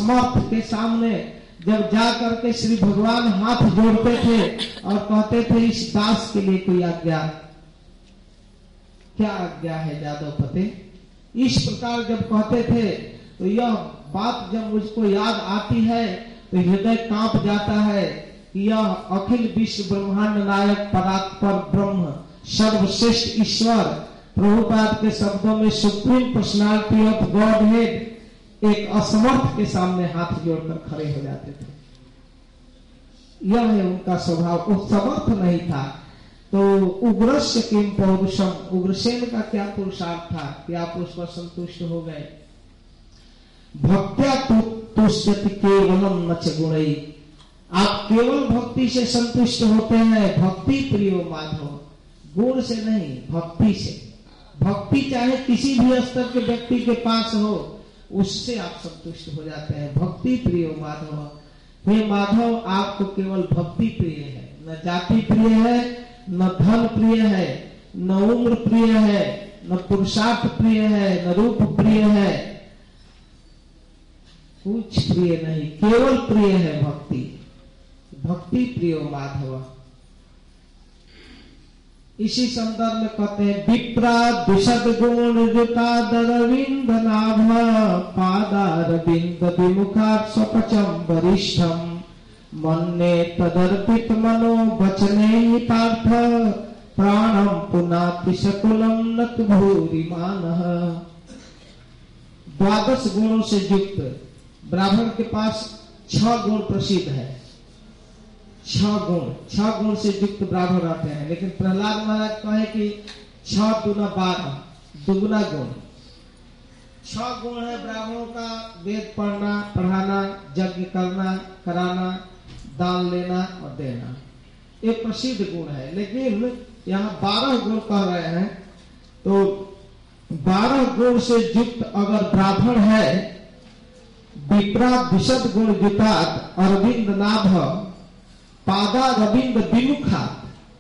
असमर्थ के सामने जब जा करके श्री भगवान हाथ जोड़ते थे और कहते थे इस दास के लिए कोई आज्ञा, क्या आज्ञा है जादवपते, इस प्रकार जब कहते थे तो यह बात जब मुझको याद आती है तो हृदय कांप जाता है कि यह अखिल विश्व ब्रह्मांड नायक परात्पर ब्रह्म सर्वश्रेष्ठ ईश्वर प्रभुपाद के शब्दों में supreme personality of godhead एक असमर्थ के सामने हाथ जोड़कर खड़े हो जाते थे। यह है उनका स्वभाव। वो समर्थ नहीं था तो उग्रस्य किम पौरुषम, उग्रसेन का क्या पुरुषार्थ था कि आप उस पर संतुष्ट हो गए। भक्त्या तुष्यति केवलम न च गुणै, आप केवल भक्ति से संतुष्ट होते हैं। भक्ति प्रियो माधव, गुण से नहीं भक्ति से। भक्ति चाहे किसी भी स्तर के व्यक्ति के पास हो उससे आप संतुष्ट हो जाते हैं। भक्ति प्रियो माधव, हे माधव आपको केवल भक्ति प्रिय है, न जाति प्रिय है, न धन प्रिय है, न उम्र प्रिय है, न पुरुषार्थ प्रिय है, न रूप प्रिय है, कुछ प्रिय नहीं, केवल प्रिय है भक्ति। भक्ति प्रियो माधव। इसी संदर्भ में कहते हैं विप्रा दुषद गुण युतादरविंद नाभ पादारविंद विमुखात् स्वपचम वरिष्ठम मन्ये तदर्पित मनो वचने हितार्थ प्राणम पुनाति सकुलम नत भूरिमानः। 12 गुणों से युक्त ब्राह्मण के पास 6 गुण प्रसिद्ध है। 6 गुण से युक्त ब्राह्मण रहते हैं, लेकिन प्रहलाद महाराज कहे कि 6 दूना 12 दुगुना गुण। 6 गुण है ब्राह्मणों का, वेद पढ़ना पढ़ाना, यज्ञ करना कराना, दान लेना और देना, ये प्रसिद्ध गुण है। लेकिन यहाँ 12 गुण कह रहे हैं तो 12 गुण से युक्त अगर ब्राह्मण है, विप्रा विशद गुण युतात् अरविंद नाभ पादा रविंद विमुखात्,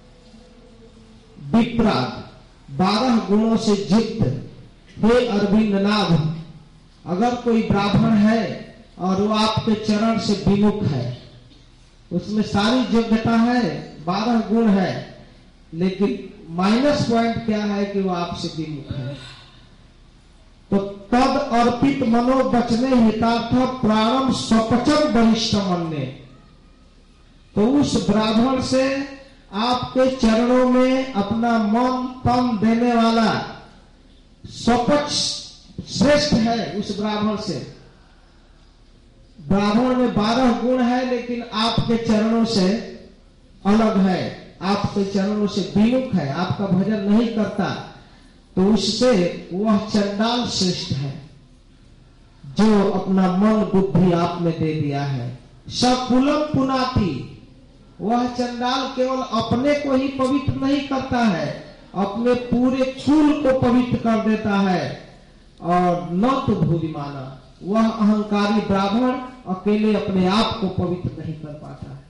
विप्राद 12 गुणों से युक्त हे अरविंद नाभ, अगर कोई ब्राह्मण है और वो आपके चरण से विमुख है, उसमें सारी योग्यता है, 12 गुण है, लेकिन माइनस पॉइंट क्या है कि वो आपसे विमुख है, तो तद अर्पित मनो बचने हितार्थ प्राणम स्वपचम वरिष्ठ मन्ये, तो उस ब्राह्मण से आपके चरणों में अपना मन तन देने वाला स्वपच श्रेष्ठ है। उस ब्राह्मण से, ब्राह्मण में 12 गुण है लेकिन आपके चरणों से अलग है, आपके चरणों से विमुख है, आपका भजन नहीं करता, तो उससे वह चंडाल श्रेष्ठ है जो अपना मन बुद्धि आप में दे दिया है। सकुलम पुनाति, वह चंडाल केवल अपने को ही पवित्र नहीं करता है, अपने पूरे कुल को पवित्र कर देता है। और न तो भूरिमाना, वह अहंकारी ब्राह्मण अकेले अपने आप को पवित्र नहीं कर पाता है।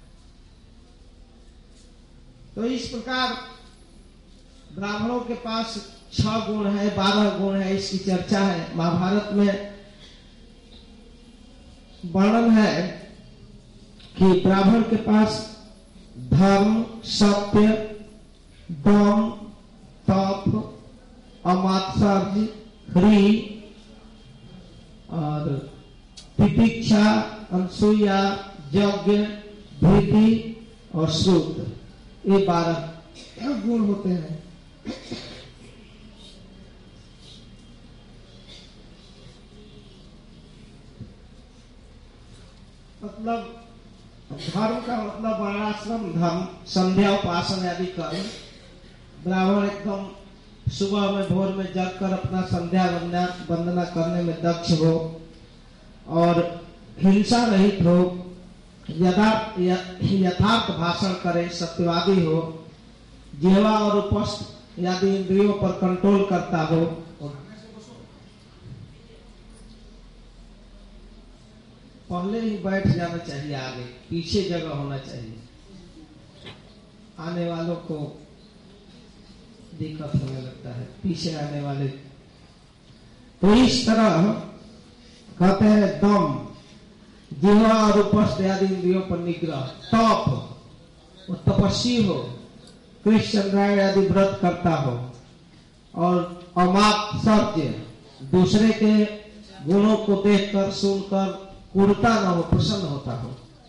तो इस प्रकार ब्राह्मणों के पास 6 गुण है, 12 गुण है, इसकी चर्चा है। महाभारत में वर्णन है कि ब्राह्मण के पास धर्म, सत्य, दम, तप, अमात्सर्य, ह्री और तितिक्षा, अनसूया, यज्ञ, धृति और श्रुत, ये 12 गुण होते हैं। मतलब धर्म का मतलब वर्णाश्रम धर्म, संध्या उपासना आदि कर्म। ब्राह्मण एकदम सुबह में भोर में जग कर अपना संध्या वंदना करने में दक्ष हो और हिंसा रहित हो, यथार्थ भाषण करे, सत्यवादी हो, जिह्वा और उपस्थ आदि इंद्रियों पर कंट्रोल करता हो। पहले ही बैठ जाना चाहिए, आगे पीछे जगह होना चाहिए, आने वालों को दिक्कत होने लगता है, पीछे आने वाले। तो इस तरह कहते हैं दम, जिह्वा और उपस्थ आदि इंद्रियों पर निग्रह, तप, वो तपस्वी हो, कृष्ण चंद्रायण आदि व्रत करता हो, और अमात्सर्य, दूसरे के गुणों को देखकर सुनकर कुढ़ता न हो, प्रसन्न होता हो,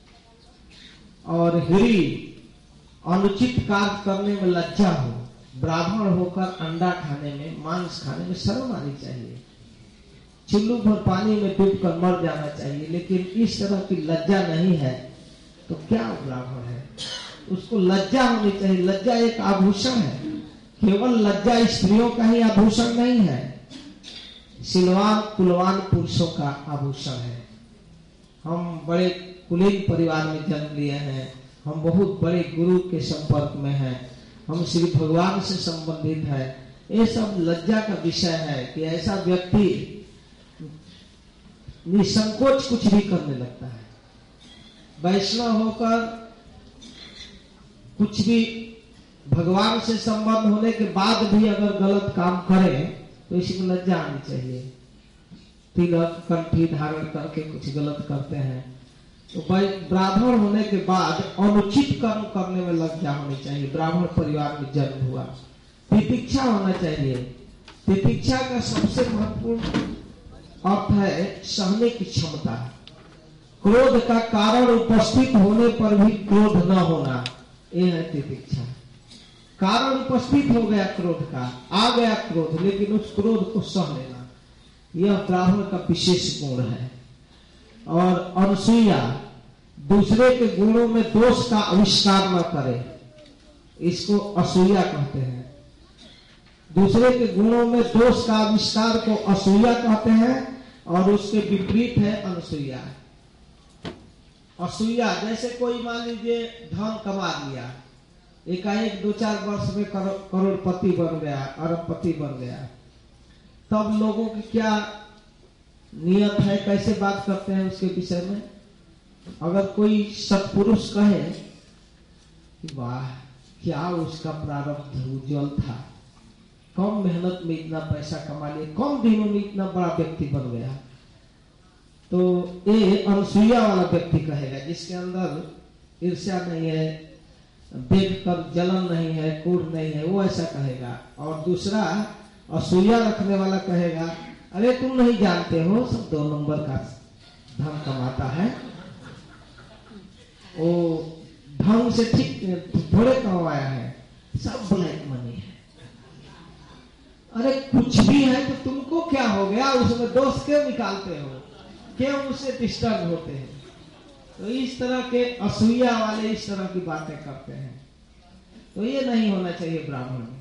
और ह्री, अनुचित कार्य करने में लज्जा हो, ब्राह्मण होकर अंडा खाने में, मांस खाने में शर्म आनी चाहिए, चुल्लू भर पानी में डूबकर मर जाना चाहिए, लेकिन इस तरह की लज्जा नहीं है तो क्या ब्राह्मण है? उसको लज्जा होनी चाहिए। लज्जा एक आभूषण है, केवल लज्जा स्त्रियों का ही आभूषण नहीं है, सिलवान कुलवान पुरुषों का आभूषण है। हम बड़े कुलीन परिवार में जन्म लिए हैं, हम बहुत बड़े गुरु के संपर्क में हैं, हम श्री भगवान से संबंधित है, ये सब लज्जा का विषय है कि ऐसा व्यक्ति निसंकोच कुछ भी करने लगता है। वैष्णव होकर कुछ भी भगवान से संबंध होने के बाद भी अगर गलत काम करे तो इसी को लज्जा आनी चाहिए। तिलक कंठी धारण करके कुछ गलत करते हैं तो ब्राह्मण होने के बाद अनुचित कर्म करने में लज्जा होनी चाहिए। ब्राह्मण परिवार में जन्म हुआ, तितिक्षा होना चाहिए। तितिक्षा का सबसे महत्वपूर्ण अर्थ है सहने की क्षमता। क्रोध का कारण उपस्थित होने पर भी क्रोध न होना, यह है तितिक्षा। कारण उपस्थित हो गया क्रोध का, आ गया क्रोध, लेकिन उस क्रोध को सह लेना, यह ब्राह्मण का विशेष गुण है। और अनसूया, दूसरे के गुणों में दोष का आविष्कार न करे, इसको असूया कहते हैं। दूसरे के गुणों में दोष का आविष्कार को असूया कहते हैं, और उसके विपरीत है अनसूया। असूया जैसे कोई मान लीजिए धन कमा लिया, एकाएक 2-4 वर्ष में करोड़पति बन गया, अरबपति बन गया, तब लोगों की क्या नियत है, कैसे बात करते हैं उसके विषय में? अगर कोई सत्पुरुष कहे कि वाह क्या उसका प्रारब्ध उज्जवल था, कम मेहनत में इतना पैसा कमा लिया, कम दिनों में इतना बड़ा व्यक्ति बन गया, तो ये अनसूया वाला व्यक्ति कहेगा, जिसके अंदर ईर्ष्या नहीं है, देखकर जलन नहीं है, क्रोध नहीं है, वो ऐसा कहेगा। और दूसरा असूया रखने वाला कहेगा, अरे तुम नहीं जानते हो, सब 2 नंबर का धन कमाता है, वो ढंग से ठीक थोड़े कमाया है, सब ब्लैक मनी है। अरे कुछ भी है तो तुमको क्या हो गया, उसमें दोष क्यों निकालते हो, क्यों उससे डिस्टर्ब होते हैं? तो इस तरह के असूया वाले इस तरह की बातें करते हैं, तो ये नहीं होना चाहिए ब्राह्मण में।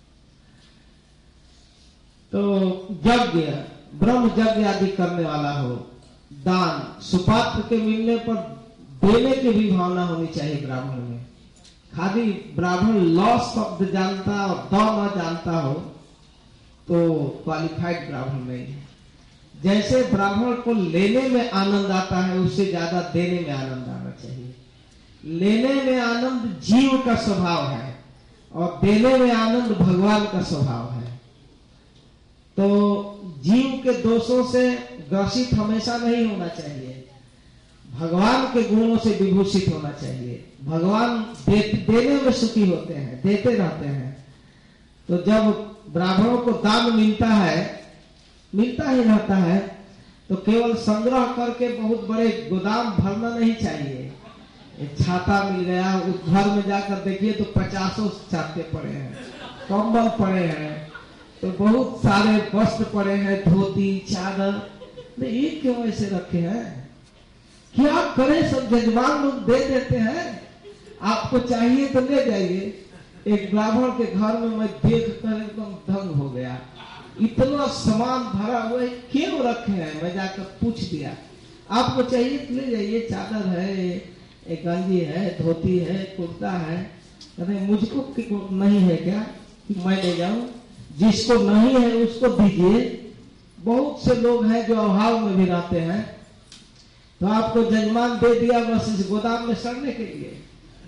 तो यज्ञ, ब्रह्म यज्ञ आदि करने वाला हो, दान, सुपात्र के मिलने पर देने की भी भावना होनी चाहिए ब्राह्मण में। खाली ब्राह्मण ल शब्द जानता और द न जानता हो तो क्वालिफाइड ब्राह्मण नहीं है। जैसे ब्राह्मण को लेने में आनंद आता है, उससे ज्यादा देने में आनंद आना चाहिए। लेने में आनंद जीव का स्वभाव है और देने में आनंद भगवान का स्वभाव है। तो जीव के दोषों से ग्रसित हमेशा नहीं होना चाहिए, भगवान के गुणों से विभूषित होना चाहिए। भगवान देने में सुखी होते हैं, देते रहते हैं। तो जब ब्राह्मणों को दान मिलता ही रहता है, तो केवल संग्रह करके बहुत बड़े गोदाम भरना नहीं चाहिए। एक छाता मिल गया, उस घर में जाकर देखिए तो 50 छाते पड़े हैं, कंबल पड़े हैं, तो बहुत सारे वस्त्र पड़े हैं, धोती चादर, ये क्यों ऐसे रखे हैं? क्या करें, सब जजमान लोग दे देते हैं, आपको चाहिए तो ले जाइए। एक ब्राह्मण के घर में मैं देख कर एकदम दंग हो गया, इतना सामान भरा हुआ है, क्यों रखे हैं? मैं जाकर पूछ दिया, आपको चाहिए तो ले जाइए, चादर है, एक गंजी है, धोती है, कुर्ता है। कहते मुझको नहीं है क्या कि मैं ले जाऊं? जिसको नहीं है उसको दीजिए। बहुत से लोग हैं जो अभाव में भी रहते हैं, तो आपको जजमान दे दिया बस इस गोदाम में सड़ने के लिए।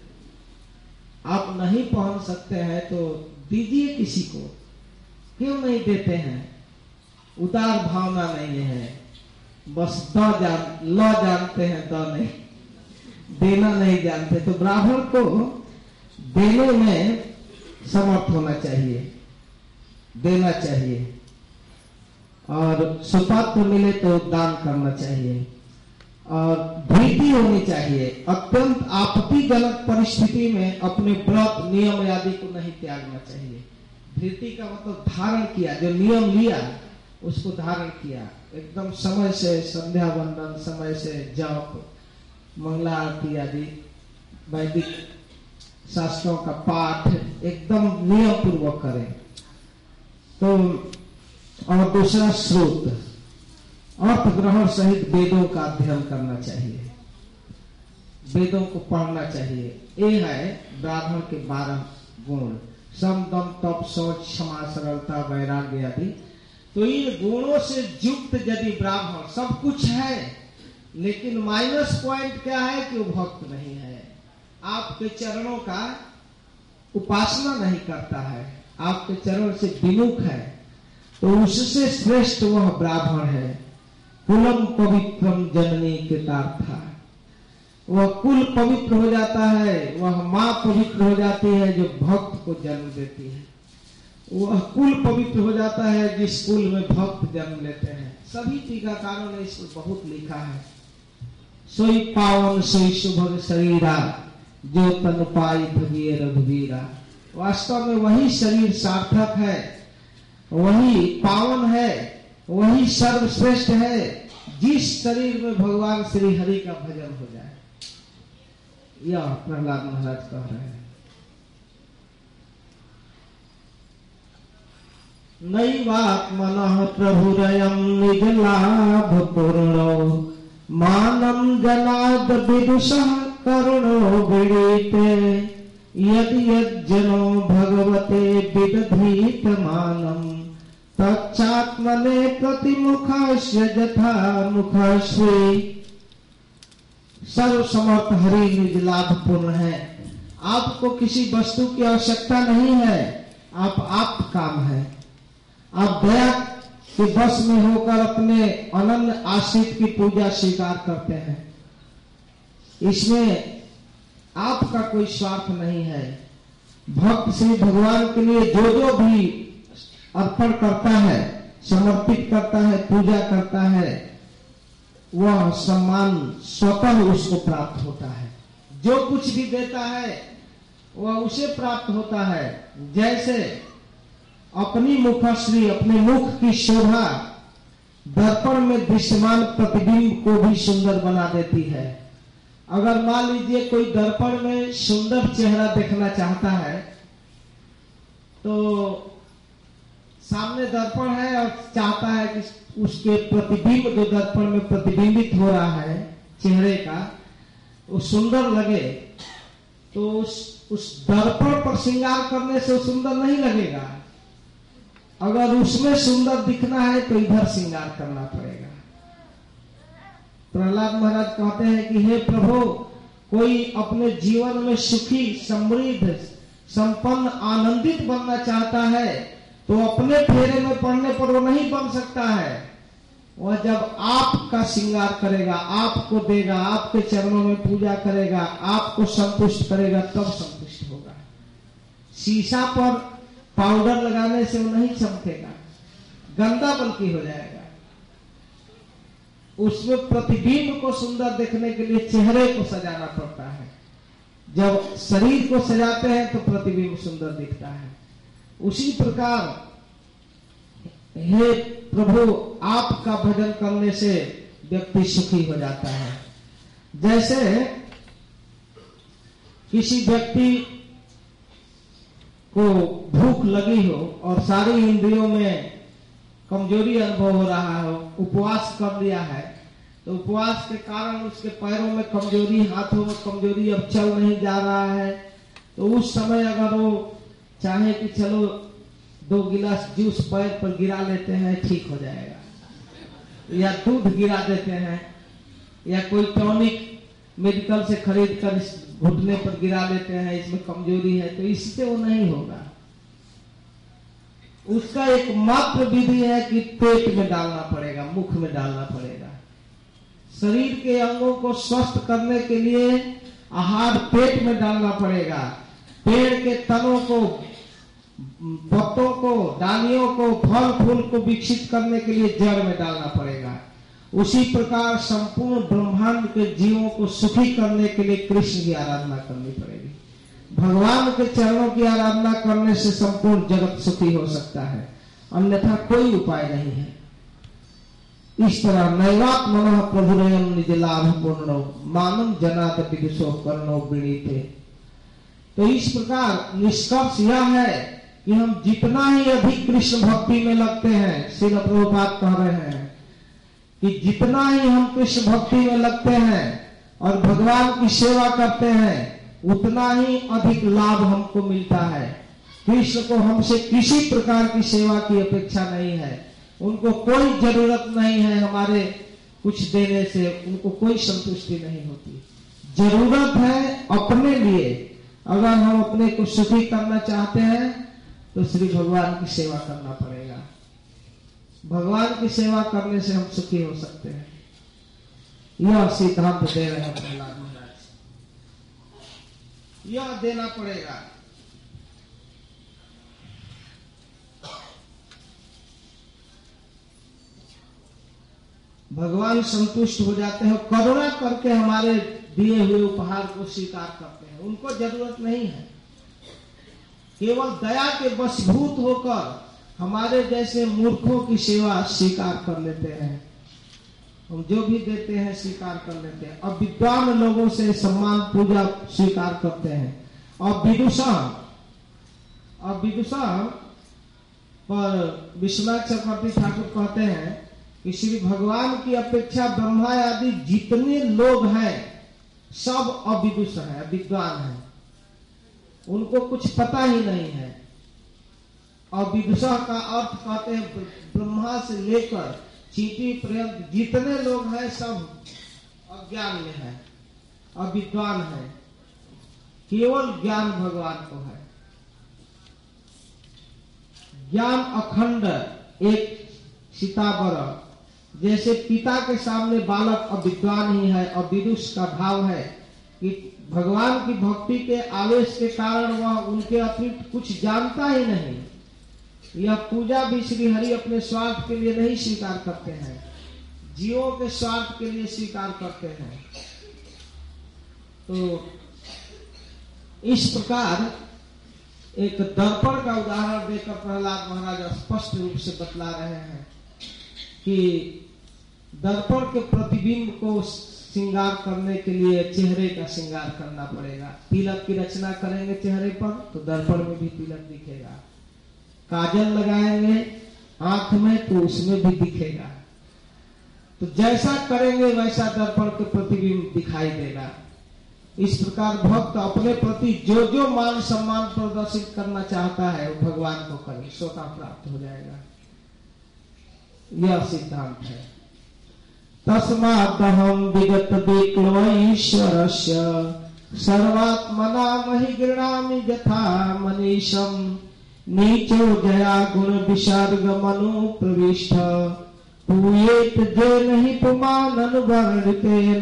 आप नहीं पहन सकते हैं तो दीजिए किसी को, क्यों नहीं देते हैं? उदार भावना नहीं है। बस ल जानते हैं, द नहीं, देना नहीं जानते। तो ब्राह्मण को देने में समर्थ होना चाहिए, देना चाहिए, और सुपात्र मिले तो दान करना चाहिए, और धीरती होनी चाहिए। अत्यंत आपत्तिजनक परिस्थिति में अपने व्रत नियम आदि को नहीं त्यागना चाहिए। धीरती का मतलब धारण किया, जो नियम लिया उसको धारण किया, एकदम समय से संध्या वंदन, समय से जप, मंगला आरती आदि, वैदिक शास्त्रों का पाठ एकदम नियम पूर्वक करें। तो और दूसरा श्रोत, अर्थ ग्रहण सहित वेदों का अध्ययन करना चाहिए, वेदों को पढ़ना चाहिए। ये है ब्राह्मण के 12 गुण, सम दम तप शौच क्षमा सरलता वैराग्य आदि। तो इन गुणों से युक्त यदि ब्राह्मण सब कुछ है, लेकिन माइनस पॉइंट क्या है कि वो भक्त नहीं है, आपके चरणों का उपासना नहीं करता है, आपके चरण से विमुख है, तो उससे श्रेष्ठ वह ब्राह्मण है। कुलम पवित्रम जननी कृतार्था, वह कुल पवित्र हो जाता है, वह माँ पवित्र हो जाती है जो भक्त को जन्म देती है, वह कुल पवित्र हो जाता है जिस कुल में भक्त जन्म लेते हैं। सभी टीकाकारों ने इस पर बहुत लिखा है। सोई पावन सोई सुभग शरीरा, जो तन पाई भगिए रघुवीरा। वास्तव में वही शरीर सार्थक है, वही पावन है, वही सर्वश्रेष्ठ है जिस शरीर में भगवान श्री हरि का भजन हो जाए। यह प्रहलाद महाराज कह रहे हैं। नैवात्मनः प्रभुरयं निज लाभ पूर्णो, मानं जनाद विदुषः करुणो विडीते, यद यज्जनो भगवते विदधीत मानं, तच्चात्मने प्रतिमुखस्य यथा मुखश्री। सर्वसमर्थ हरि निज लाभ पूर्ण है, आपको किसी वस्तु की आवश्यकता नहीं है, आप काम है। आप दया के बस में होकर अपने अनन्य आश्रित की पूजा स्वीकार करते हैं, इसमें आपका कोई स्वार्थ नहीं है। भक्त श्री भगवान के लिए जो भी अर्पण करता है, समर्पित करता है, पूजा करता है, वह सम्मान स्वतः उसको प्राप्त होता है। जो कुछ भी देता है वह उसे प्राप्त होता है। जैसे अपनी मुखश्री, अपने मुख की शोभा दर्पण में दृश्यमान प्रतिबिंब को भी सुंदर बना देती है। अगर मान लीजिए कोई दर्पण में सुंदर चेहरा देखना चाहता है, तो सामने दर्पण है और चाहता है कि उसके प्रतिबिंब जो दर्पण में प्रतिबिंबित हो रहा है चेहरे का, वो सुंदर लगे, तो उस दर्पण पर श्रृंगार करने से वो सुंदर नहीं लगेगा। अगर उसमें सुंदर दिखना है तो इधर श्रृंगार करना पड़ेगा। प्रहलाद महाराज कहते हैं कि हे प्रभु, कोई अपने जीवन में सुखी, समृद्ध, संपन्न, आनंदित बनना चाहता है तो अपने फेरे में पड़ने पर वो नहीं बन सकता है। वह जब आपका श्रृंगार करेगा, आपको देगा, आपके चरणों में पूजा करेगा, आपको संतुष्ट करेगा, तब संतुष्ट होगा। शीशा पर पाउडर लगाने से वो नहीं चमकेगा, गंदा बल्कि हो जाएगा। उसमें प्रतिबिंब को सुंदर देखने के लिए चेहरे को सजाना पड़ता है। जब शरीर को सजाते हैं तो प्रतिबिंब सुंदर दिखता है। उसी प्रकार हे प्रभु, आपका भजन करने से व्यक्ति सुखी हो जाता है। जैसे किसी व्यक्ति को भूख लगी हो और सारी इंद्रियों में कमजोरी अनुभव हो रहा हो, उपवास कर लिया है, तो उपवास के कारण उसके पैरों में कमजोरी, हाथों में कमजोरी, अब चल नहीं जा रहा है, तो उस समय अगर वो चाहे कि चलो 2 गिलास जूस पैर पर गिरा लेते हैं, ठीक हो जाएगा, या दूध गिरा देते हैं, या कोई टॉनिक मेडिकल से खरीद कर इस घुटने पर गिरा लेते हैं, इसमें कमजोरी है, तो इससे वो नहीं होगा। उसका एकमात्र विधि है कि पेट में डालना पड़ेगा, मुख में डालना पड़ेगा। शरीर के अंगों को स्वस्थ करने के लिए आहार पेट में डालना पड़ेगा। पेड़ के तनों को, पत्तों को, डालियों को, फल फूल को विकसित करने के लिए जड़ में डालना पड़ेगा। उसी प्रकार संपूर्ण ब्रह्मांड के जीवों को सुखी करने के लिए कृष्ण की आराधना करनी पड़ेगी। भगवान के चरणों की आराधना करने से संपूर्ण जगत सुखी हो सकता है, अन्यथा कोई उपाय नहीं है। इस तरह नैवात्मनः प्रभुरयं निज लाभ पूर्णो मानम जनात विदुषो कर्णो विनीते। तो इस प्रकार निष्कर्ष यह है कि हम जितना ही अधिक कृष्ण भक्ति में लगते हैं, श्रील प्रभुपाद कह रहे हैं कि जितना ही हम कृष्ण भक्ति में लगते हैं और भगवान की सेवा करते हैं, उतना ही अधिक लाभ हमको मिलता है। कृष्ण को हमसे किसी प्रकार की सेवा की अपेक्षा नहीं है, उनको कोई जरूरत नहीं है हमारे कुछ देने से, उनको कोई संतुष्टि नहीं होती। जरूरत है अपने लिए। अगर हम अपने को सुखी करना चाहते हैं तो श्री भगवान की सेवा करना पड़ेगा। भगवान की सेवा करने से हम सुखी हो सकते हैं। यह सिद्धांत दे रहे हैं प्रहलाद महाराज, यह देना पड़ेगा। भगवान संतुष्ट हो जाते हैं, करुणा करके हमारे दिए हुए उपहार को स्वीकार करते हैं। उनको जरूरत नहीं है, केवल दया के वशभूत होकर हमारे जैसे मूर्खों की सेवा स्वीकार कर लेते हैं। हम जो भी देते हैं स्वीकार कर लेते हैं। अब विद्वान लोगों से सम्मान पूजा स्वीकार करते हैं। और विदुषा पर विश्वनाथ चक्रवर्ती ठाकुर कहते हैं कि श्री भगवान की अपेक्षा ब्रह्मा आदि जितने लोग हैं सब अविदुष है, अविद्वान है, उनको कुछ पता ही नहीं है। अविदुषा का अर्थ कहते हैं ब्रह्मा से लेकर चींटी पर्यंत जितने लोग हैं सब अज्ञान में है, अविद्वान है। केवल ज्ञान भगवान को है। ज्ञान अखंड एक सीतावर, जैसे पिता के सामने बालक अविद्वान ही है। अविदुष का भाव है कि भगवान की भक्ति के आवेश के कारण वह उनके अतिरिक्त कुछ जानता ही नहीं। यह पूजा भी श्री हरि अपने स्वार्थ के लिए नहीं स्वीकार करते हैं, जीवों के स्वार्थ के लिए स्वीकार करते हैं। तो इस प्रकार एक दर्पण का उदाहरण देकर प्रहलाद महाराज स्पष्ट रूप से बतला रहे हैं कि दर्पण के प्रतिबिंब को श्रृंगार करने के लिए चेहरे का श्रृंगार करना पड़ेगा। तिलक की रचना करेंगे चेहरे पर तो दर्पण में भी तिलक दिखेगा। काजल लगाएंगे आंख में तो उसमें भी दिखेगा। तो जैसा करेंगे वैसा दर्पण के प्रतिबिंब दिखाई देगा। इस प्रकार भक्त अपने प्रति जो जो मान सम्मान प्रदर्शित करना चाहता है वो भगवान को करे, स्वतः प्राप्त हो जाएगा। यह सिद्धांत है। तस्मादहं विगत विक्लवैश्वरस्य सर्वात्मना महि गृह्णामि यथा मनीषम् नीचो जया गुण विसर्ग मनु प्रविष्ट पूयेत जेन हि पुमान् अनुवर्णितेन।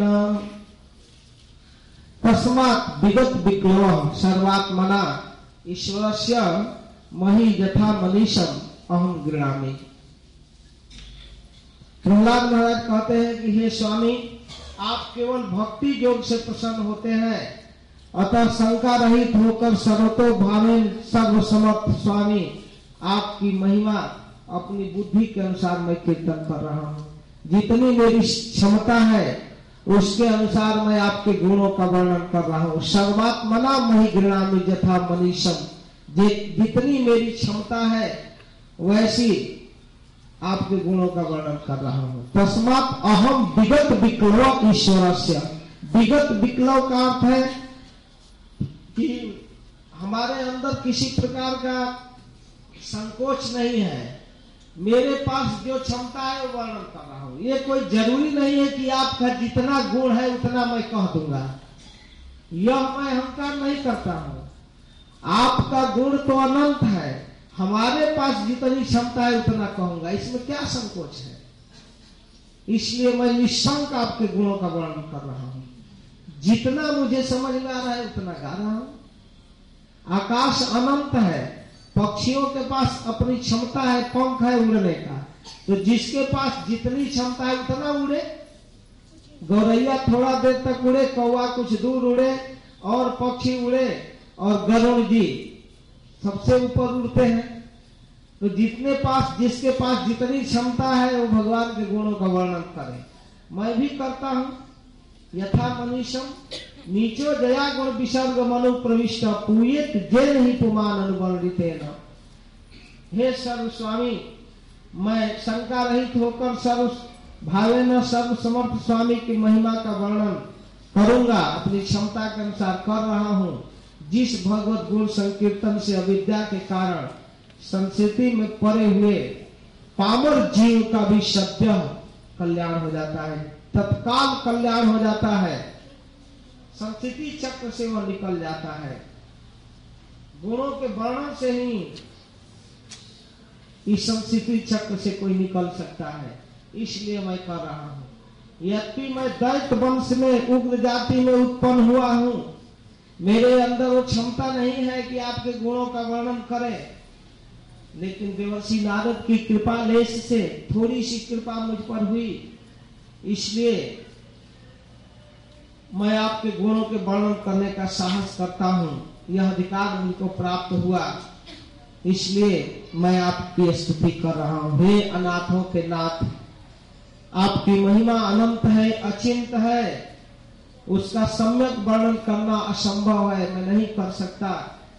तस्मात् विगत विक्लव सर्वात्मना ईश्वरस्य महि यथा मनीषम् अहं गृह्णामि। प्रहलाद महाराज कहते हैं कि हे स्वामी, आप केवल भक्ति योग से प्रसन्न होते हैं, अतः शंका रहित होकर सर्वतो भावे सर्वसमर्थ स्वामी आपकी महिमा अपनी बुद्धि के अनुसार मैं कीर्तन कर रहा हूँ। जितनी मेरी क्षमता है उसके अनुसार मैं आपके गुणों का वर्णन कर रहा हूँ। सर्वात्मना महि गृह्णामि यथा मनीषम्, जितनी मेरी क्षमता है वैसी आपके गुणों का वर्णन कर रहा हूँ। तस्मात् अहम विगत विक्लव ईश्वरस्य। विगत विक्लव का अर्थ है कि हमारे अंदर किसी प्रकार का संकोच नहीं है। मेरे पास जो क्षमता है वो वर्णन कर रहा हूँ। ये कोई जरूरी नहीं है कि आपका जितना गुण है उतना मैं कह दूंगा, यह मैं अहंकार नहीं करता हूँ। आपका गुण तो अनंत है, हमारे पास जितनी क्षमता है उतना कहूंगा, इसमें क्या संकोच है। इसलिए मैं निशंक आपके गुणों का वर्णन कर रहा हूं। जितना मुझे समझ में आ रहा है उतना गा रहा हूं। आकाश अनंत है, पक्षियों के पास अपनी क्षमता है, पंख है उड़ने का, तो जिसके पास जितनी क्षमता है उतना उड़े। गौरैया थोड़ा देर तक उड़े, कौवा कुछ दूर उड़े, और पक्षी उड़े, और गरुड़ जी सबसे ऊपर उड़ते हैं। तो जिसके पास जितनी क्षमता है वो भगवान के गुणों का वर्णन करे। मैं भी करता हूं। यथा मनीषम नीचो जया गुण विसर्ग मनु प्रविष्ट पूयेत जैन ही पुमान अनुवर्णितेन। हे सर्व स्वामी, मैं शंका रहित होकर सर्व भावेन सर्व समर्थ स्वामी की महिमा का वर्णन करूंगा, अपनी क्षमता के अनुसार कर रहा हूं। जिस भगवत गुण संकीर्तन से अविद्या के कारण संस्कृति में पड़े हुए पामर जीव का भी सद्य कल्याण हो जाता है, तत्काल कल्याण हो जाता है। संस्कृति चक्र से वह निकल जाता है। गुणों के वर्णन से ही इस संस्कृति चक्र से कोई निकल सकता है, इसलिए मैं कर रहा हूं। यद्यपि मैं दैत्य वंश में उग्र जाति में उत्पन्न हुआ हूं, मेरे अंदर वो क्षमता नहीं है कि आपके गुणों का वर्णन करें, लेकिन देवर्षि नारद की कृपा लेश से थोड़ी सी कृपा मुझ पर हुई, इसलिए मैं आपके गुणों के वर्णन करने का साहस करता हूं। यह अधिकार मुझको प्राप्त हुआ, इसलिए मैं आपकी स्तुति कर रहा हूं। हे अनाथों के नाथ, आपकी महिमा अनंत है, अचिंत है, उसका सम्यक वर्णन करना असंभव है, मैं नहीं कर सकता।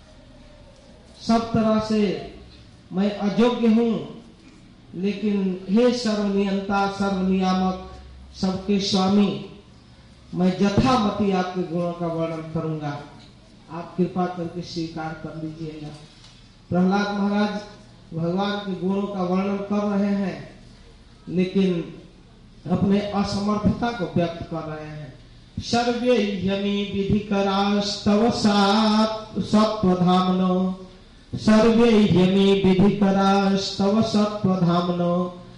सब तरह से मैं अयोग्य हूं, लेकिन हे सर्वनियंता, सर्वनियामक, सबके स्वामी, मैं यथामति आपके गुणों का वर्णन करूंगा। आप कृपा करके स्वीकार कर लीजिएगा। प्रहलाद महाराज भगवान के गुणों का वर्णन कर रहे हैं, लेकिन अपने असमर्थता को व्यक्त कर रहे हैं। सर्वे यमी विधिकरास्तव सत्वधामनो, सर्वे यमी विधिकरास्तव सत्वधामनो,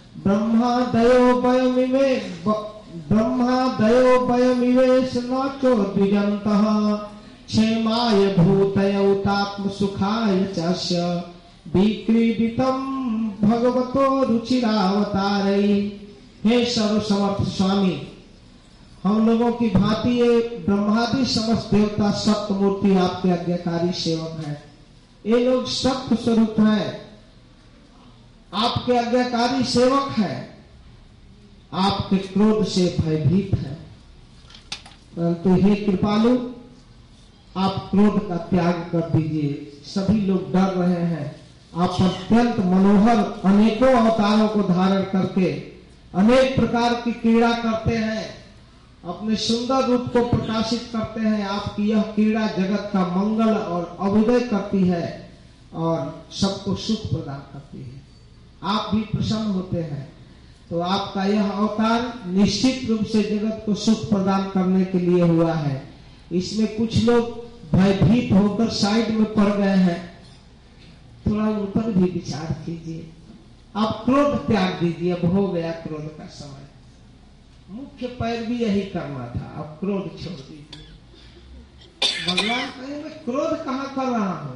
ब्रह्मादयो वयमिवेश न चोद्विजन्तः, क्षेमाय भूतयौतात्म सुखाय चास्य, विक्रीडितं भगवतो रुचिरावतारै। हे सर्व समर्थ स्वामी, हम लोगों की भांति ये ब्रह्मादि समस्त देवता सत्य मूर्ति आपके आज्ञाकारी सेवक हैं। ये लोग सत्य स्वरूप हैं, आपके आज्ञाकारी सेवक हैं, आपके क्रोध से भयभीत हैं। परंतु हे कृपालु, आप क्रोध का त्याग कर दीजिए। सभी लोग डर रहे हैं। आप अत्यंत मनोहर अनेकों अवतारों को धारण करके अनेक प्रकार की क्रीड़ा करते हैं, अपने सुंदर रूप को प्रकाशित करते हैं। आपकी यह क्रीड़ा जगत का मंगल और अभ्युदय करती है और सबको सुख प्रदान करती है। आप भी प्रसन्न होते हैं, तो आपका यह अवतार निश्चित रूप से जगत को सुख प्रदान करने के लिए हुआ है। इसमें कुछ लोग भयभीत होकर साइड में पड़ गए हैं, थोड़ा उन पर भी विचार कीजिए। आप क्रोध त्याग दीजिए, अब हो गया क्रोध का समय। मुख्य पैर भी यही करना था, अब क्रोध छोड़ दीजिए। भगवान कहे मैं क्रोध कहां कर रहा हूं,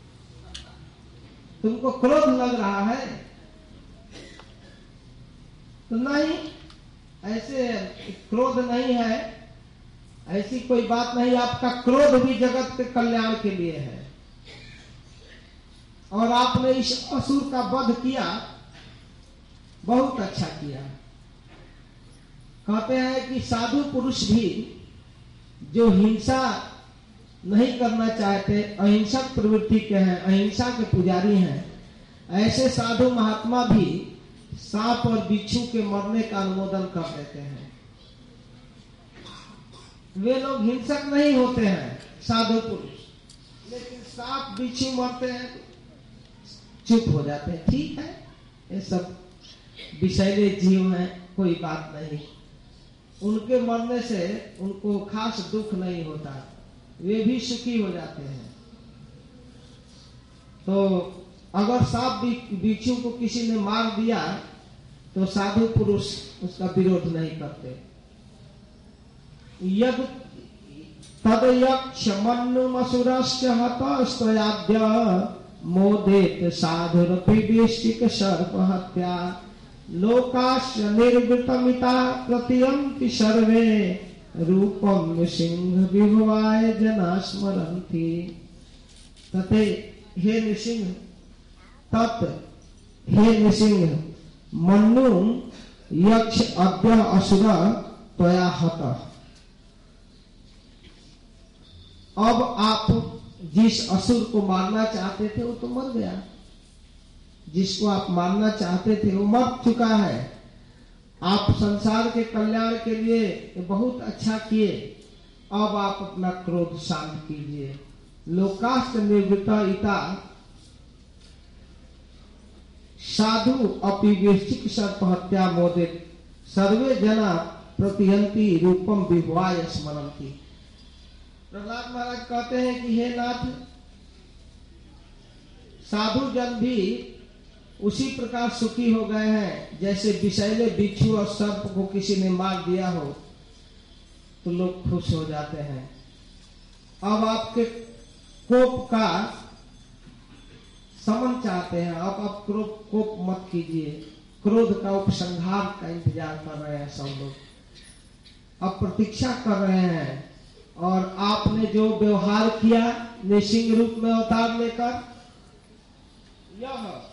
तुमको क्रोध लग रहा है? तो नहीं, ऐसे क्रोध नहीं है, ऐसी कोई बात नहीं। आपका क्रोध भी जगत के कल्याण के लिए है, और आपने इस असुर का वध किया, बहुत अच्छा किया। कहते हैं कि साधु पुरुष भी जो हिंसा नहीं करना चाहते, अहिंसक प्रवृत्ति के हैं, अहिंसा के पुजारी हैं, ऐसे साधु महात्मा भी सांप और बिच्छू के मरने का अनुमोदन कर देते हैं। वे लोग हिंसक नहीं होते हैं साधु पुरुष, लेकिन सांप बिच्छू मरते हैं चुप हो जाते हैं। ठीक है, ये सब विषैले जीव हैं, कोई बात नहीं। उनके मरने से उनको खास दुख नहीं होता, वे भी सुखी हो जाते हैं। तो अगर सांप बिच्छू को किसी ने मार दिया तो साधु पुरुष उसका विरोध नहीं करते। यद तद यक्ष मन्नुमसुरस्य हतस्त्वयाद्य मोदेत साधुरपि वृश्चिक सर्प हत्या लोकास्य निर्वृतमिता प्रतियन्ति सर्वे रूपम सिंह विभवाय जना स्मरन्ति। तथे हे नृसिंह, तत् हे नृसिंह, मन्नु यक्ष अद्य असुर त्वया हतः। अब आप जिस असुर को मारना चाहते थे वो तो मर गया, जिसको आप मारना चाहते थे वो मर चुका है। आप संसार के कल्याण के लिए बहुत अच्छा किए, अब आप अपना क्रोध शांत कीजिए। लोकास्त निर्वृता इता साधु अपि वृश्चिक सर्प हत्या मोदित सर्वे जना प्रतिहंति रूपम विभवाय स्मरन्ति। प्रहलाद महाराज कहते हैं कि हे नाथ, साधु जन भी उसी प्रकार सुखी हो गए हैं जैसे विषैले बिच्छू और सर्प को किसी ने मार दिया हो तो लोग खुश हो जाते हैं। अब आपके कोप का समन चाहते हैं, अब आप कोप मत कीजिए। क्रोध का उपसंहार का इंतजार कर रहे हैं सब लोग, अब प्रतीक्षा कर रहे हैं। और आपने जो व्यवहार किया नृसिंह रूप में अवतार लेकर, यह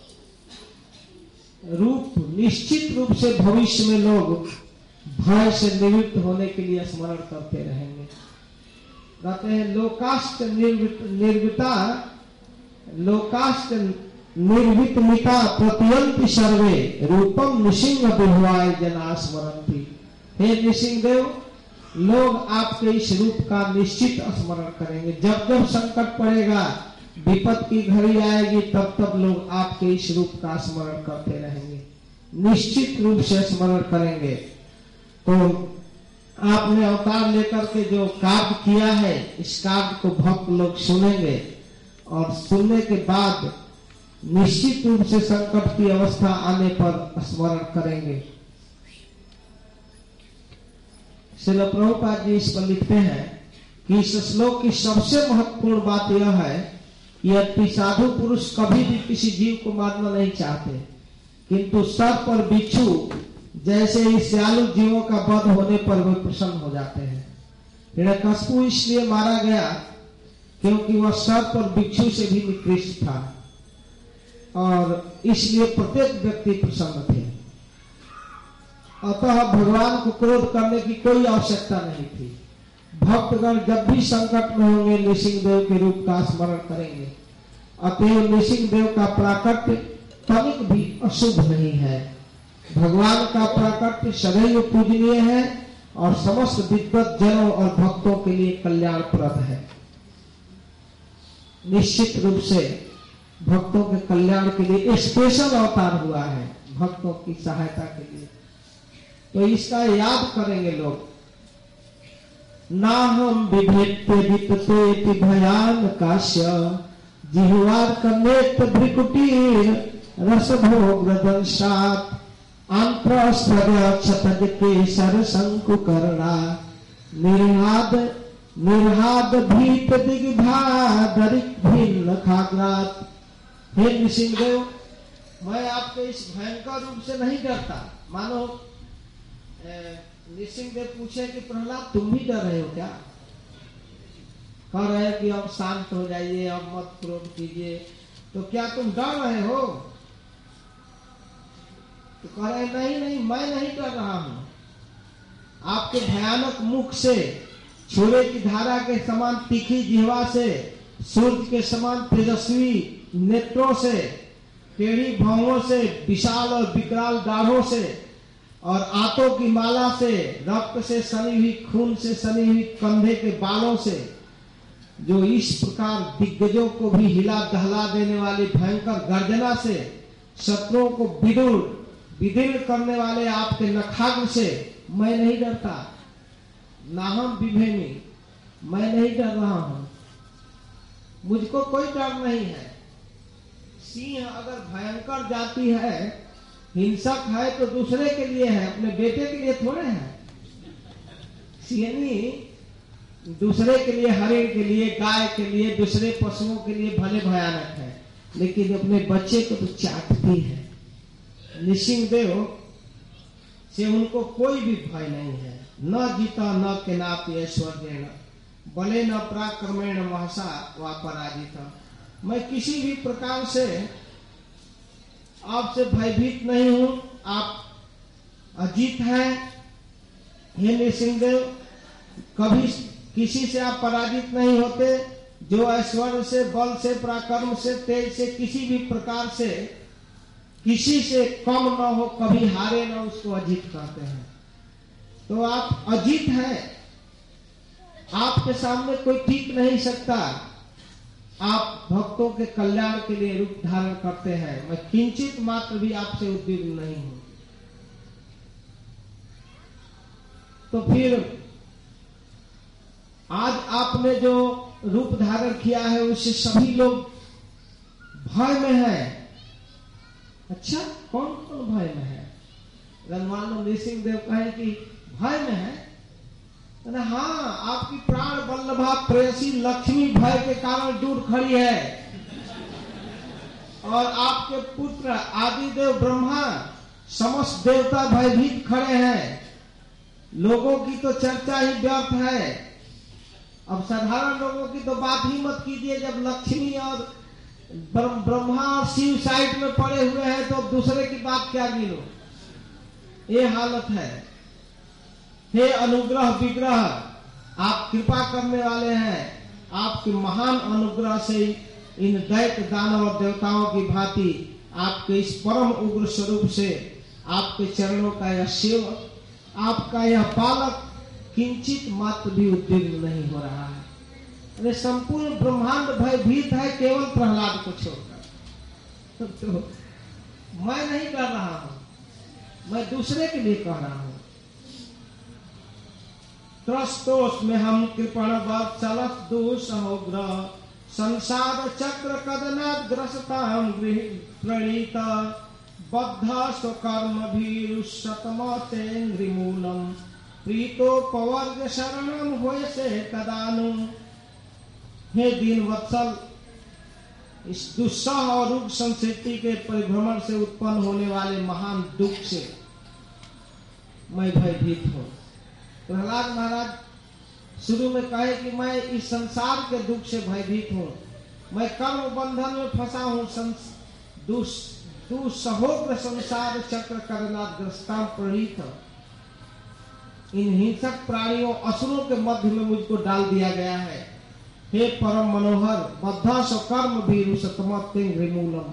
रूप निश्चित रूप से भविष्य में लोग भय से निवृत्त होने के लिए स्मरण करते रहेंगे। कहते हैं लोकाष्ट निर्विता लोकाष्ट निर्वितमिता प्रतियंति सर्वे रूपम नृसिंह विभवाय जना स्मरन्ति। हे नृसिंह देव, लोग आपके इस रूप का निश्चित स्मरण करेंगे। जब जब संकट पड़ेगा, विपद की घड़ी आएगी, तब तब लोग आपके इस रूप का स्मरण करते रहेंगे, निश्चित रूप से स्मरण करेंगे। तो आपने अवतार लेकर के जो कार्य किया है, इस कार्य को भक्त लोग सुनेंगे और सुनने के बाद निश्चित रूप से संकट की अवस्था आने पर स्मरण करेंगे। श्रील प्रभुपाद जी इस पर लिखते हैं कि इस श्लोक की सबसे महत्वपूर्ण बात यह है कि यदि साधु पुरुष कभी भी किसी जीव को मारना नहीं चाहते, किंतु सर्प और बिच्छू जैसे ही सियालु जीवों का वध होने पर वे प्रसन्न हो जाते हैं। हिरण्यकशिपु इसलिए मारा गया क्योंकि वह सर्प और बिच्छू से भी निकृष्ट था और इसलिए प्रत्येक व्यक्ति प्रसन्न थे। अतः भगवान को क्रोध करने की कोई आवश्यकता नहीं थी। भक्तगण जब भी संकट में होंगे नृसिंह देव के रूप का स्मरण करेंगे। अतएव नृसिंह देव का प्राकट्य तनिक भी अशुभ नहीं है। भगवान का प्राकट्य सदैव पूजनीय है और समस्त विद्वत जनों और भक्तों के लिए कल्याणप्रद है। निश्चित रूप से भक्तों के कल्याण के लिए स्पेशल अवतार हुआ है, भक्तों की सहायता के लिए। तो इसका याद करेंगे लोग। ना हम विभेत्य वित्तेति भयान काश्य जिह्वार कनेत भ्रिकुटीर रस भोग दंशात आंत्रस्वर क्षतज केसर शंकुकर्णा निर्हाद भीत दिग्भादरिक भिन्न खाग्रात। हे नृसिंहदेव, मैं आपके इस भयंकर रूप से नहीं डरता। मानो नृसिंहदेव पूछे कि प्रहलाद तुम भी डर रहे हो क्या? कह रहे हैं कि अब शांत हो जाइए, अब मत क्रोध कीजिए, तो क्या तुम डर रहे हो? तो कह रहे नहीं नहीं, मैं नहीं डर रहा हूं। आपके भयानक मुख से, छुरे की धारा के समान तीखी जिह्वा से, सूर्य के समान तेजस्वी नेत्रों से, टेढ़ी भौहों से, विशाल और विकराल दाढ़ों से और आंतों की माला से, रक्त से सनी हुई, खून से सनी हुई कंधे के बालों से, जो इस प्रकार दिग्गजों को भी हिला दहला देने वाली भयंकर गर्जना से, शत्रुओं को विदीर्ण करने वाले आपके नखाग्र से मैं नहीं डरता। नाहम विभेमी, मैं नहीं डर रहा हूं, मुझको कोई डर नहीं है। सिंह अगर भयंकर जाति है, हिंसक है तो दूसरे के लिए है, अपने बेटे के लिए थोड़े है। यानी दूसरे के लिए, हरिण के लिए, गाय के लिए, दूसरे पशुओं के लिए भले भयानक है, लेकिन अपने बच्चे को तो चाटती है। नृसिंहदेव से उनको कोई भी भय नहीं है। न जीता न केनापि ऐश्वर्येण बले न पराक्रमेण महसा व पराजिता। मैं किसी भी प्रकार से आपसे भयभीत नहीं हूं, आप अजीत हैं। हे नृसिंहदेव, कभी किसी से आप पराजित नहीं होते। जो ऐश्वर्य से, बल से, पराक्रम से, तेज से, किसी भी प्रकार से किसी से कम न हो, कभी हारे न, उसको अजीत कहते हैं। तो आप अजीत हैं, आपके सामने कोई टिक नहीं सकता। आप भक्तों के कल्याण के लिए रूप धारण करते हैं। मैं किंचित मात्र भी आपसे उद्विग्न नहीं हूं। तो फिर आज आपने जो रूप धारण किया है उससे सभी लोग भय में है। अच्छा, कौन कौन भय में है? रघुनाथ नृसिंहदेव कहे कि भय में है। हाँ, आपकी प्राण वल्लभा प्रेयसी लक्ष्मी भय के कारण दूर खड़ी है, और आपके पुत्र आदिदेव ब्रह्मा, समस्त देवता भयभीत खड़े हैं। लोगों की तो चर्चा ही व्यर्थ है। अब साधारण लोगों की तो बात ही मत कीजिए। जब लक्ष्मी और ब्रह्मा और शिव साइड में पड़े हुए हैं तो दूसरे की बात क्या गिनो। ये हालत है। हे अनुग्रह विग्रह, आप कृपा करने वाले हैं। आपके महान अनुग्रह से इन दैत्य दानव और देवताओं की भांति आपके इस परम उग्र स्वरूप से आपके चरणों का यह सेवक, आपका यह बालक किंचित मात्र भी उद्विग्न नहीं हो रहा है। अरे संपूर्ण ब्रह्मांड भयभीत है, केवल प्रहलाद को छोड़कर। तो मैं नहीं कर रहा हूं, मैं दूसरे के लिए कह रहा हूं। त्रस्तोष में हम कृपण वत्सलः दुसहोग्र संसार चक्र कदनाद ग्रसताम प्रणीता बद्ध स्वकर्म भीरुशतमतेन्द्रिमूलम प्रीतो पवर्ग शरणम होयसे कदानु। हे दीन वत्सल, इस दुस्सह और रुग्ण संस्कृति के परिभ्रमण से उत्पन्न होने वाले महान दुख से मैं भयभीत हूं। प्रहलाद महाराज शुरू में कहे कि मैं इस संसार के दुख से भयभीत हूं, मैं कर्म बंधन में फंसा हूं, दुस्सहोग्र संसार चक्र करनाग्रस्ताम प्रणीत। इन हिंसक प्राणियों असुरों के मध्य में मुझको डाल दिया गया है। हे परम मनोहर, बद्ध स्वकर्म भीरुशतमतेन्द्रिमूलम,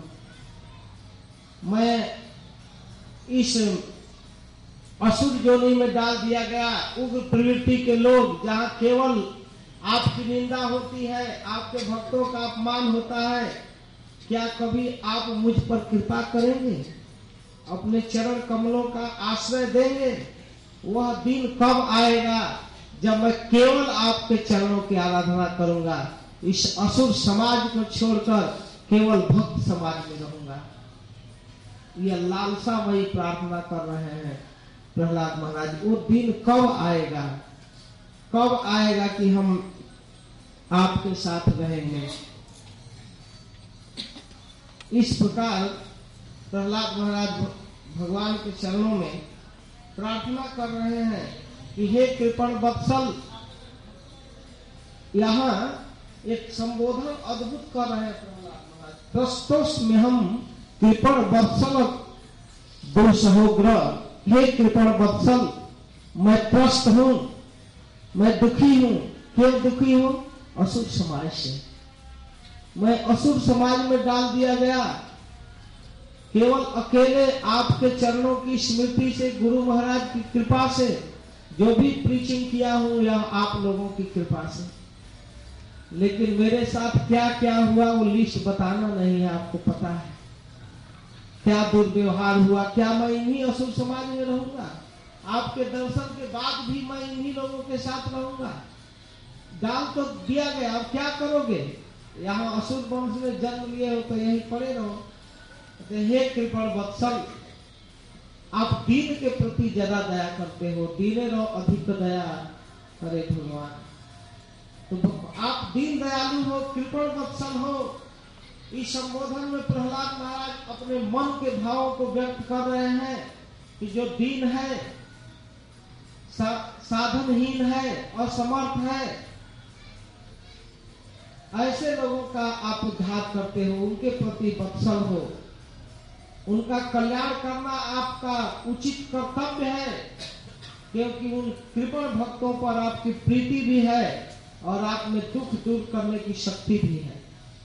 मैं इस असुर जोनी में डाल दिया गया। उग्र प्रवृत्ति के लोग, जहाँ केवल आपकी निंदा होती है, आपके भक्तों का अपमान होता है, क्या कभी आप मुझ पर कृपा करेंगे? अपने चरण कमलों का आश्रय देंगे? वह दिन कब आएगा जब मैं केवल आपके चरणों की आराधना करूंगा, इस असुर समाज को छोड़कर केवल भक्त समाज में रहूंगा। यह लालसामयी प्रार्थना कर रहे हैं प्रहलाद महाराज। वो दिन कब आएगा, कब आएगा कि हम आपके साथ रहेंगे? इस प्रकार प्रहलाद महाराज भगवान के चरणों में प्रार्थना कर रहे हैं कि हे कृपण वत्सल। यहाँ एक संबोधन अद्भुत कर रहे हैं प्रहलाद महाराज। त्रस्तोष में हम कृपण वत्सल दुसहोग्र। हे कृपण वत्सल, मैं त्रस्त हूं, मैं दुखी हूं। क्यों दुखी हूं? असुर समाज से। मैं असुर समाज में डाल दिया गया। केवल अकेले आपके चरणों की स्मृति से, गुरु महाराज की कृपा से जो भी प्रीचिंग किया हूं, या आप लोगों की कृपा से। लेकिन मेरे साथ क्या क्या हुआ वो लिस्ट बताना नहीं है, आपको पता है। क्या दुर्व्यवहार हुआ, क्या मैं इन्हीं असुर समाज में रहूंगा? आपके दर्शन के बाद भी मैं इन्हीं लोगों के साथ रहूंगा? डाल तो दिया गया, अब क्या करोगे? यहाँ असुर वंश में जन्म लिए हो तो यहीं पड़े रहो। हे कृपण वत्सल, आप दीन के प्रति ज्यादा दया करते हो, दीने रहो अधिक दया करे भगवान। तो आप दीन दयालु हो, कृपण वत्सल हो। इस संबोधन में प्रहलाद महाराज अपने मन के भावों को व्यक्त कर रहे हैं कि जो दीन है, साधनहीन है, असमर्थ है, ऐसे लोगों का आप उद्धार करते हो, उनके प्रति वत्सल हो, उनका कल्याण करना आपका उचित कर्तव्य है, क्योंकि उन कृपण भक्तों पर आपकी प्रीति भी है और आप में दुख दूर करने की शक्ति भी है।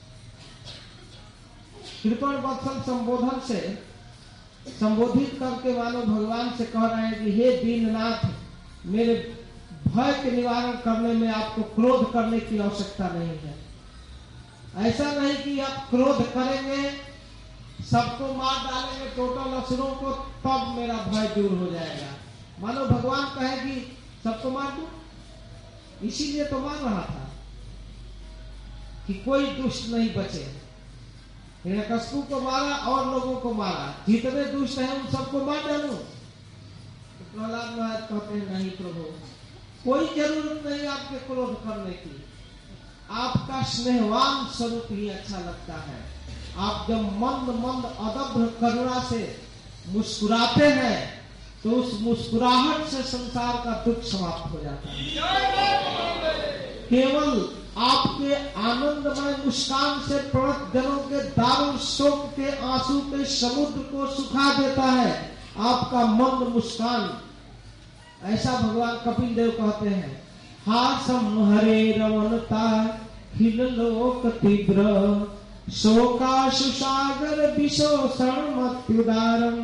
कृपण वत्सल संबोधन से संबोधित करके मानो भगवान से कह रहे हैं कि हे दीननाथ, मेरे भय के निवारण करने में आपको क्रोध करने की आवश्यकता नहीं है। ऐसा नहीं कि आप क्रोध करेंगे, सबको मार डालेंगे, टोटल असुरों को, तब मेरा भय दूर हो जाएगा। मानो भगवान कहे कि सबको मार दो, इसीलिए तो मार रहा था कि कोई दुष्ट नहीं बचे। हिरण्यकश्यप को मारा और लोगों को मारा, जितने दुष्ट हैं उन सबको मार डालूं। तो प्रहलाद महाराज कहते हैं नहीं प्रभु, कोई जरूरत नहीं आपके क्रोध करने की, आपका स्नेहवान स्वरूप ही अच्छा लगता है। आप जब मंद मंद अदभ्य करुणा से मुस्कुराते हैं तो उस मुस्कुराहट से संसार का दुख समाप्त हो जाता है। केवल आपके आनंदमय मुस्कान से प्रणत जनों के दारुण शोक के आंसू के समुद्र को सुखा देता है आपका मंद मुस्कान। ऐसा भगवान कपिल देव कहते हैं, हासम हरे रवनता खिल लोक तीव्र शोकाशु सागर विशोषण मत्युदारम।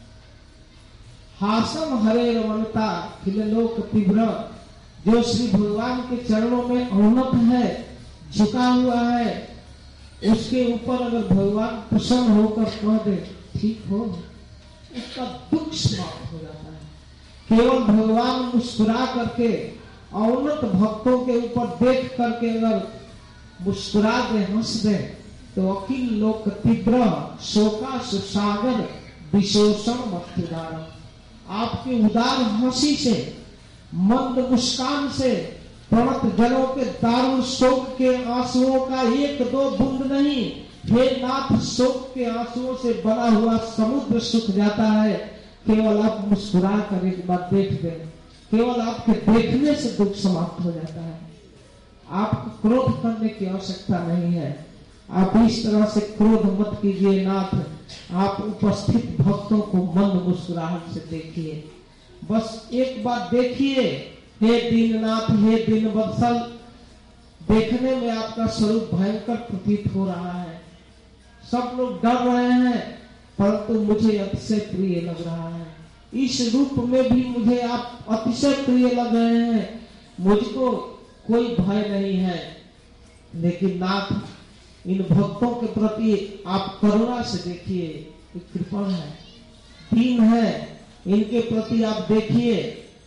हासम हरे रवनता खिल लोक तीव्र, जो श्री भगवान के चरणों में अवनत है, झुका हुआ है, उसके ऊपर अगर भगवान प्रसन्न होकर कह दे ठीक हो, उसका दुख समाप्त हो जाता है। केवल भगवान मुस्कुरा करके अवनत भक्तों के ऊपर देख करके अगर मुस्कुरा दे, हंस दे, तो अखिल लोक तीव्र शोका सुसागर विशोषण मत्युदारम। आपके उदार हंसी से, मंद मुस्कान से प्रणत जनों के दारुण शोक के आंसुओं का एक दो बूंद नहीं, हे नाथ, शोक के आंसुओं से बना हुआ समुद्र सूख जाता है। केवल आप मुस्कुरा कर एक बार देख दें, केवल आपके देखने से दुख समाप्त हो जाता है। आपको क्रोध करने की आवश्यकता नहीं है। आप इस तरह से क्रोध मत कीजिए नाथ, आप उपस्थित भक्तों को मंद मुस्कुराहट से देखिए, बस एक बार देखिए। हे दीननाथ, हे दीन वत्सल, देखने में आपका स्वरूप भयंकर प्रतीत हो रहा है, सब लोग डर रहे हैं, परंतु मुझे अतिशय प्रिय लग रहा है। इस रूप में भी मुझे आप अतिशय प्रिय लग रहे हैं, मुझको कोई भय नहीं है। लेकिन नाथ, इन भक्तों के प्रति आप करुणा से देखिए, कृपण है, दीन है, इनके प्रति आप देखिए।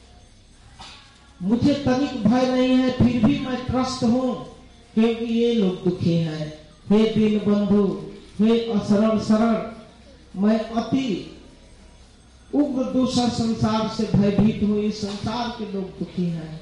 मुझे तनिक भय नहीं है, फिर भी मैं त्रस्त हूं, क्योंकि ये लोग दुखी हैं। हे दीन बंधु, हे असरण शरण, मैं अति उग्र दूसरा संसार से भयभीत हूं, इस संसार के लोग दुखी हैं।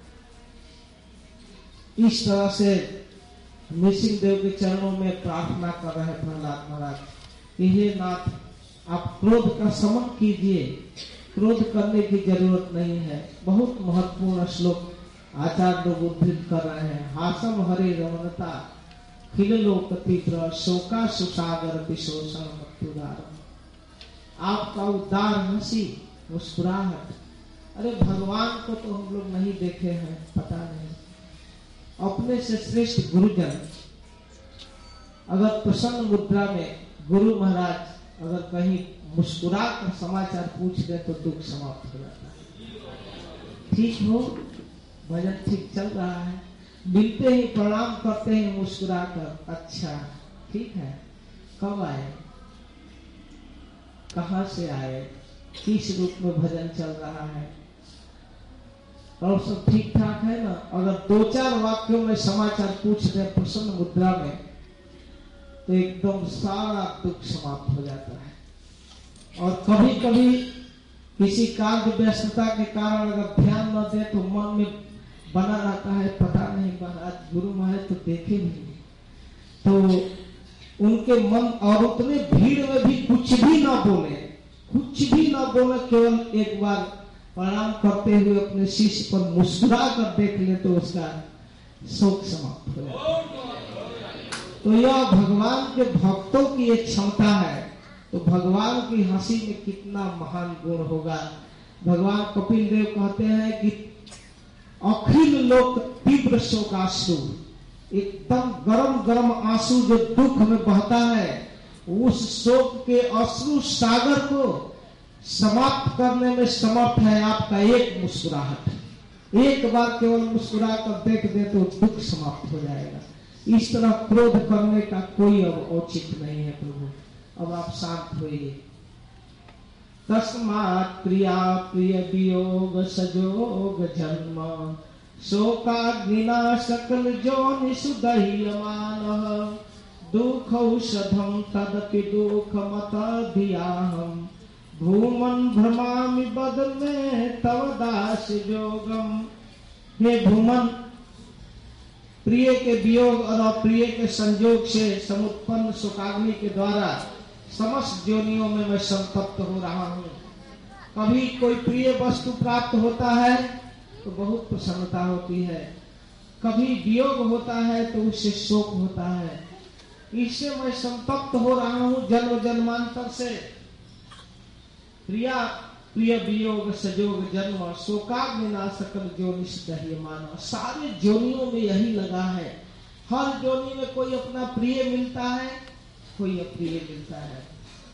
इस तरह से नृसिंह देव के चरणों में प्रार्थना कर रहे प्रहलाद महाराज कि हे नाथ, आप क्रोध का शमन कीजिए, क्रोध करने की जरूरत नहीं है। बहुत महत्वपूर्ण श्लोक आचार्य लोग उद्धृत कर रहे हैं। हासम हरे रमनता खिल लोक तीव्र शोका सुसागर विशोषण मत्युदारम। आपका उदार हंसी, मुस्कुराहट, अरे भगवान को तो हम लोग नहीं देखे हैं, पता नहीं। अपने से श्रेष्ठ गुरुजन अगर प्रसन्न मुद्रा में गुरु महाराज अगर कहीं मुस्कुरा कर समाचार पूछ दे तो दुख समाप्त हो जाता है। ठीक हो, भजन ठीक चल रहा है, मिलते ही प्रणाम करते हैं मुस्कुरा कर, अच्छा ठीक है, कब आए, कहां से आए, किस रूप में भजन चल रहा है, और सब ठीक ठाक है ना। अगर दो चार वाक्यों में समाचार पूछ रहे प्रसन्न मुद्रा में तो एकदम सारा दुख समाप्त हो जाता है। और कभी कभी किसी कार्य व्यस्तता के कारण अगर ध्यान न दे तो मन में बना रहता है, पता नहीं महाराज गुरु महाराज तो देखे नहीं, तो उनके मन और उतने भीड़ में भी कुछ भी ना बोले, केवल एक बार प्रणाम करते हुए अपने शिष्य पर मुस्कुरा कर देख ले तो उसका शोक समाप्त हो जाए। तो यह भगवान के भक्तों की एक क्षमता है। तो भगवान की हंसी में कितना महान गुण होगा। भगवान कपिल देव कहते हैं कि अखिल लोक तीव्र शोकाश्रु, एकदम गरम गरम आंसू जो दुख में बहता है, उस शोक के अश्रु सागर को समाप्त करने में समर्थ है आपका एक मुस्कुराहट। एक बार केवल मुस्कुरा कर देख दे तो दुख समाप्त हो जाएगा। इस तरह क्रोध करने का कोई अब औचित्य नहीं है प्रभु, अब आप शांत होइए। तस्मात् प्रिया प्रिय वियोग सजोग जन्म, शोकाग्निना सकल जोनिषु दह्यमानः, दुःखौषधं तदपि दुःखमतधियाहम्, भूमन् भ्रमामि बदने तव दास जोगम। हे भूमन, प्रिय के वियोग और अप्रिय के संयोग से समुत्पन्न शोकाग्नि के द्वारा समस्त जोनियों में मैं संतप्त हो रहा हूँ। कभी कोई प्रिय वस्तु प्राप्त होता है तो बहुत प्रसन्नता होती है, कभी वियोग होता है तो उससे शोक होता है। इससे मैं संतप्त हो रहा हूँ जन्म जन्मांतर से। प्रिया प्रिय वियोग सजोग जन्म, शोकाग्निना सकल जोनिष दह्यमान। सारे जोनियों में यही लगा है। हर जोनी में कोई अपना प्रिय मिलता है, कोई अप्रिय मिलता है।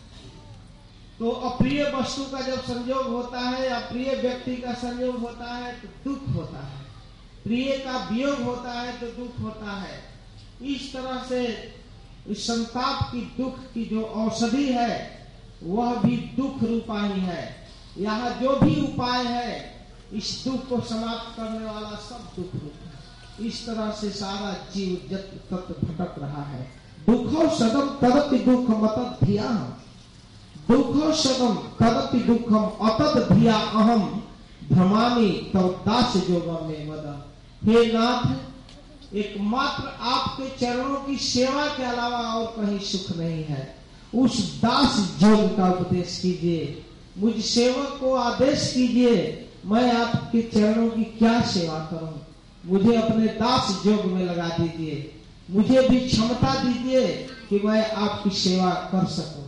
तो अप्रिय वस्तु का जब संयोग होता है, अप्रिय व्यक्ति का संयोग होता है तो दुख होता है, प्रिय का वियोग होता है तो दुख होता है। इस तरह से इस संताप की, दुख की जो औषधि है वह भी दुख रूपा ही है। यहाँ जो भी उपाय है इस दुख को समाप्त करने वाला सब दुख रूप है। इस तरह से सारा जीव जत तत भटक रहा है। दुखो सदम तदपि दुखम अतत धिया, दुखो सदम तदपि दुखम अतत धिया अहम भ्रमामि तव दास जोगम में मद। हे नाथ, एकमात्र आपके चरणों की सेवा के अलावा और कहीं सुख नहीं है। उस दास जोग का उपदेश कीजिए, मुझ सेवक को आदेश कीजिए, मैं आपके चरणों की क्या सेवा करूं। मुझे अपने दास जोग में लगा दीजिए, मुझे भी क्षमता दीजिए कि मैं आपकी सेवा कर सकूं।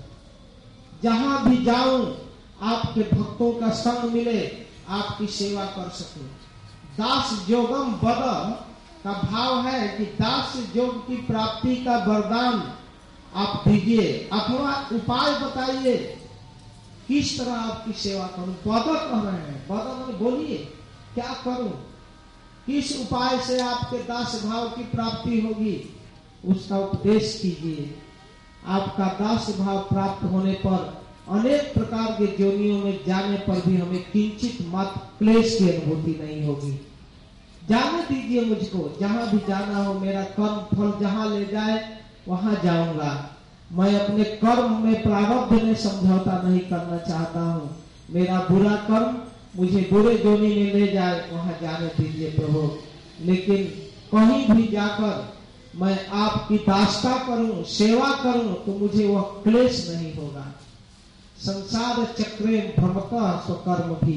जहां भी जाऊं आपके भक्तों का संग मिले, आपकी सेवा कर सकूं। दास जोगम बद का भाव है कि दास योग की प्राप्ति का वरदान आप दीजिए, अथवा उपाय बताइए किस तरह आपकी सेवा करूं। बद कह रहे हैं, बद बोलिए क्या करूं, किस उपाय से आपके दास भाव की प्राप्ति होगी, उसका उपदेश कीजिए। आपका दास भाव प्राप्त होने पर अनेक प्रकार के जोनियों में जाने पर भी हमें किंचित मात्र क्लेश की अनुभूति नहीं होगी। जाने दीजिए मुझको, जहां भी जाना हो, मेरा कर्म फल जहां ले जाए वहां जाऊंगा। मैं अपने कर्म में प्रारब्ध में समझौता नहीं करना चाहता हूँ। मेरा बुरा कर्म मुझे बुरे जोनी में ले जाए, वहां जाने दीजिए प्रभु। लेकिन कहीं भी जाकर मैं आपकी दासता करूं, सेवा करूं तो मुझे वह क्लेश नहीं होगा। संसार चक्रे भ्रमतः स्वकर्म भी,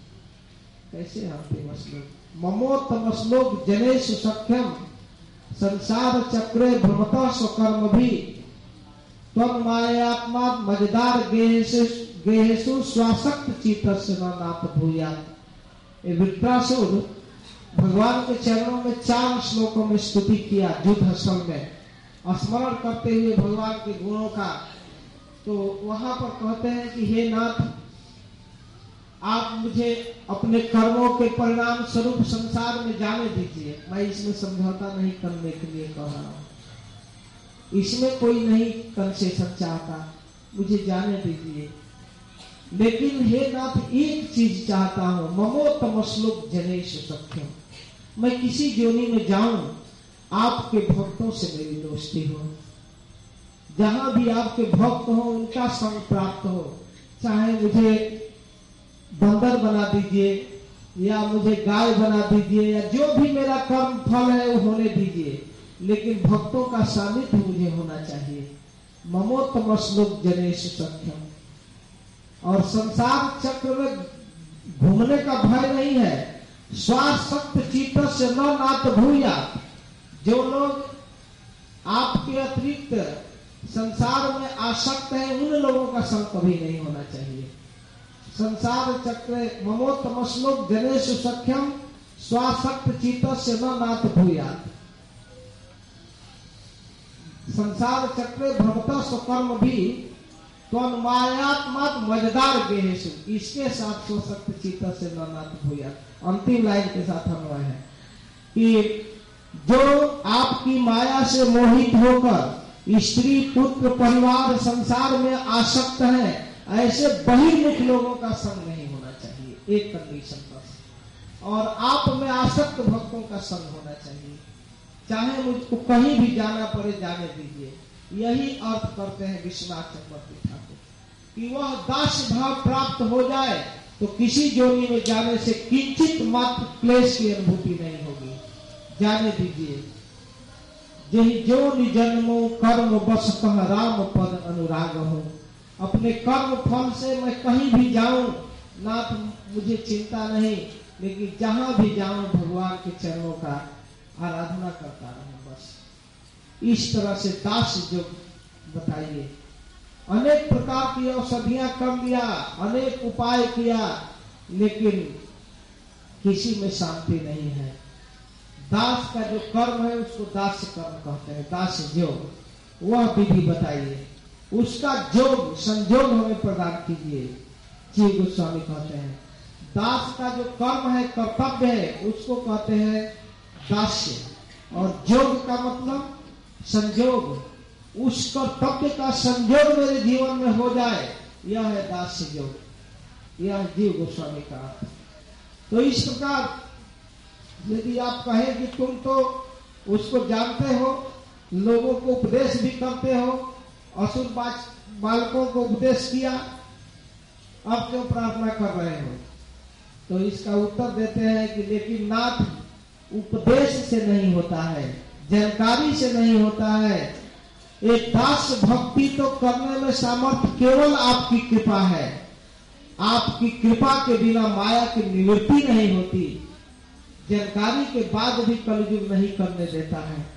कैसे हम ममोत्तमश्लोक जनेषु सख्यम, संसार चक्रे भ्रमतः स्वकर्म भी, त्वं मायात्मा मजेदार गेहेषु स्वासक्त चित्तस्य न नाथ भूयात्। वृत्रासुर भगवान के चरणों में 4 श्लोकों में स्तुति किया युद्ध स्थल में, स्मरण करते हुए भगवान के गुणों का। तो वहां पर कहते हैं कि हे नाथ, आप मुझे अपने कर्मों के परिणाम स्वरूप संसार में जाने दीजिए। मैं इसमें समझौता नहीं करने के लिए कह रहा हूं, इसमें कोई नहीं कंसेशन चाहता, मुझे जाने दीजिए। लेकिन हे नाथ, एक चीज चाहता हूं, ममोत्तमश्लोक जनेषु सख्यम, मैं किसी जोनी में जाऊं आपके भक्तों से मेरी दोस्ती हो, जहां भी आपके भक्त हो उनका संग प्राप्त हो। चाहे मुझे बंदर बना दीजिए या मुझे गाय बना दीजिए या जो भी मेरा कर्म फल है वो होने दीजिए, लेकिन भक्तों का सानिध्य मुझे होना चाहिए। ममोत्तमश्लोक जनेश सख्यम। और संसार चक्र में घूमने का भय नहीं है। स्वासक्त चित्त से न नात भूया। जो लोग आपके अतिरिक्त संसार में आसक्त हैं, उन लोगों का संग कभी नहीं होना चाहिए। संसार चक्र ममोत्तमश्लोक जनेश सख्यम स्वासक्त चित्त से न नात भूया। संसार चक्र भवतः स्वकर्म भी मायात्मा मजेदार गेहेशु। इसके साथ स्वसक्त चित्त से न नात भूया। अंतिम लाइन के साथ अन्वय है कि जो आपकी माया से मोहित होकर स्त्री पुत्र परिवार संसार में आसक्त है, ऐसे बहिर्मुख लोगों का संग नहीं होना चाहिए। एक कंडीशन बस। और आप में आसक्त भक्तों का संग होना चाहिए। चाहे मुझको कहीं भी जाना पड़े, जाने दीजिए। यही अर्थ करते हैं विश्वनाथ चक्रवर्ती ठाकुर कि वह दास भाव प्राप्त हो जाए तो किसी जोनी में जाने से किंचित मात्र क्लेश की अनुभूति नहीं होगी। जाने दीजिए। जही जो निजन्मो कर्म बसतः राम पद अनुराग हो। अपने कर्म फल से मैं कहीं भी जाऊं, नाथ मुझे चिंता नहीं, लेकिन जहां भी जाऊं भगवान के चरणों का आराधना करता रहूं बस। इस तरह से दास जो बताइए। अनेक प्रकार की औषधियां कर लिया, अनेक उपाय किया, लेकिन किसी में शांति नहीं है। दास का जो कर्म है उसको दास कर्म कहते हैं। दास योग वह विधि बताइए। उसका जोग संजोग हमें प्रदान कीजिए। जी गोस्वामी कहते हैं दास का जो कर्म है, कर्तव्य है, उसको कहते हैं दास्य। और जोग का मतलब संजोग। उस कर्तव्य का संजोग मेरे जीवन में हो जाए, यह है दास्य योग। यह जीव गोस्वामी का। तो इस प्रकार यदि आप कहें कि तुम तो उसको जानते हो, लोगों को उपदेश भी करते हो, असुर बालकों को उपदेश किया, अब क्यों प्रार्थना कर रहे हो? तो इसका उत्तर देते हैं कि लेकिन नाथ उपदेश से नहीं होता है, जानकारी से नहीं होता है। एक दास भक्ति तो करने में सामर्थ्य केवल आपकी कृपा है। आपकी कृपा के बिना माया की निवृत्ति नहीं होती। जानकारी के बाद भी कलयुग नहीं करने देता है।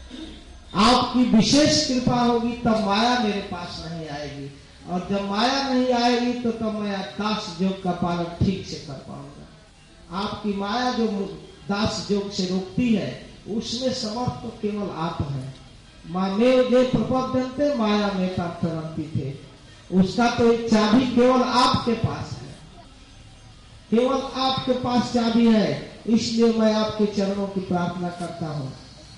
आपकी विशेष कृपा होगी तब माया मेरे पास नहीं आएगी, और जब माया नहीं आएगी तो तब मैं दास योग का पालन ठीक से कर पाऊंगा। आपकी माया जो दास योग से रोकती है, उसमें समर्थ तो केवल आप हैं। मामेव जे प्रपद्यन्ते माया में तरंती थे। उसका तो एक चाबी केवल आपके पास है। केवल आपके पास चाबी है। इसलिए मैं आपके चरणों की प्रार्थना करता हूँ।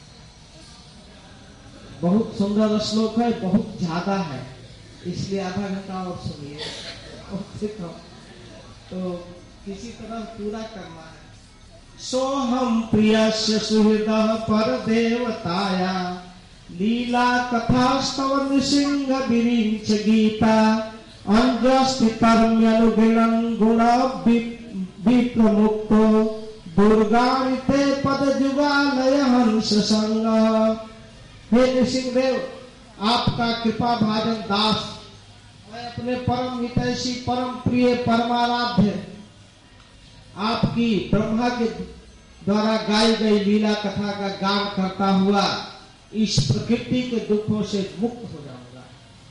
बहुत सुंदर श्लोक है, बहुत ज्यादा है, इसलिए आधा घंटा और सुनिए। तो किसी तरह पूरा करना है। सोहम प्रियस्य सुहृदः पर देवताया लीला कथा स्तव नृसिंह विरिंच गीता अंजस्थितर्म्यनुगुणं गुण विप्रमुक्तो दुर्गाणिते पद जुगालय हंस संग। हे नृसिंहदेव, आपका कृपा भाजन दास, मैं अपने परम हितैषी परम प्रिय परमाराध्य आपकी ब्रह्मा के द्वारा गाई गई लीला कथा का गान करता हुआ इस प्रकृति के दुखों से मुक्त हो जाऊंगा,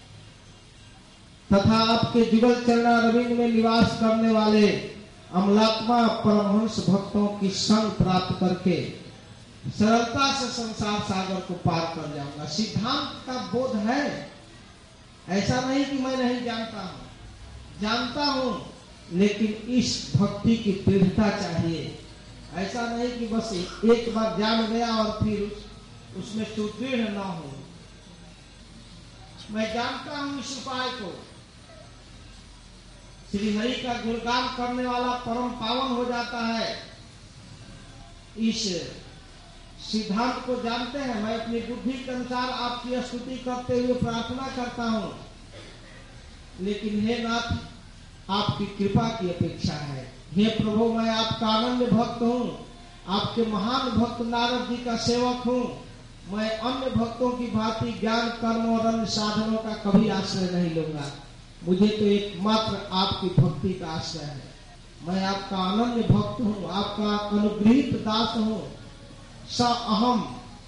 तथा आपके जुगल चरणा रविंद्र में निवास करने वाले अमलात्मा परमहंस भक्तों की संग प्राप्त करके सरलता से संसार सागर को पार कर जाऊंगा। सिद्धांत का बोध है, ऐसा नहीं कि मैं नहीं जानता हूं, जानता हूं, लेकिन इस भक्ति की दृढ़ता चाहिए। ऐसा नहीं कि बस एक बार जान गया और फिर उसमें सुदृढ़ न हो। मैं जानता हूं इस उपाय को। श्री हरि का गुणगान करने वाला परम पावन हो जाता है। इस सिद्धांत को जानते हैं। मैं अपनी बुद्धि के अनुसार आपकी स्तुति करते हुए प्रार्थना करता हूं, लेकिन हे नाथ, आपकी कृपा की अपेक्षा है। हे प्रभु, मैं आपका अनन्य भक्त हूँ, आपके महान भक्त नारद जी का सेवक हूँ। मैं अन्य भक्तों की भांति ज्ञान, कर्म और अन्य साधनों का कभी आश्रय नहीं लूंगा। मुझे तो एकमात्र आपकी भक्ति का आश्रय है। मैं आपका अनन्य भक्त हूँ, आपका अनुग्रहित दास हूँ। स अहम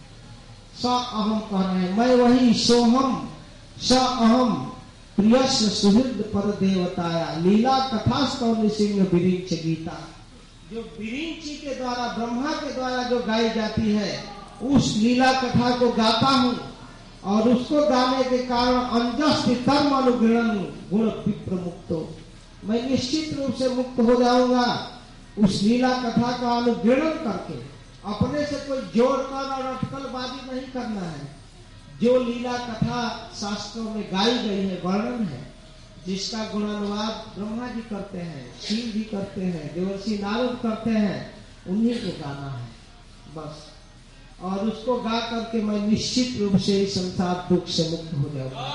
कह रहे हैं, मैं वही सोहम स अहम प्रियस्य सुहृद पर देवताया लीला कथास्तव निसिंह विरिंच गीता। जो विरिंची के द्वारा, ब्रह्मा के द्वारा जो गाई जाती है, उस लीला कथा को गाता हूँ और उसको गाने के कारण अंजस्ति कर्म अनुग्रहण गुण विप्र मुक्तो, मैं निश्चित रूप से मुक्त हो जाऊंगा। उस लीला कथा का अनुग्रहण करके अपने से कोई जोड़कर और अटकलबाजी नहीं करना है। जो लीला कथा शास्त्रों में गाई गई है, वर्णन है, जिसका गुणानुवाद ब्रह्मा जी करते हैं, शिव जी करते हैं, देवर्षि नारद करते हैं, उन्हीं को गाना है बस। और उसको गा करके मैं निश्चित रूप से इस संसार दुख से मुक्त हो जाऊंगा।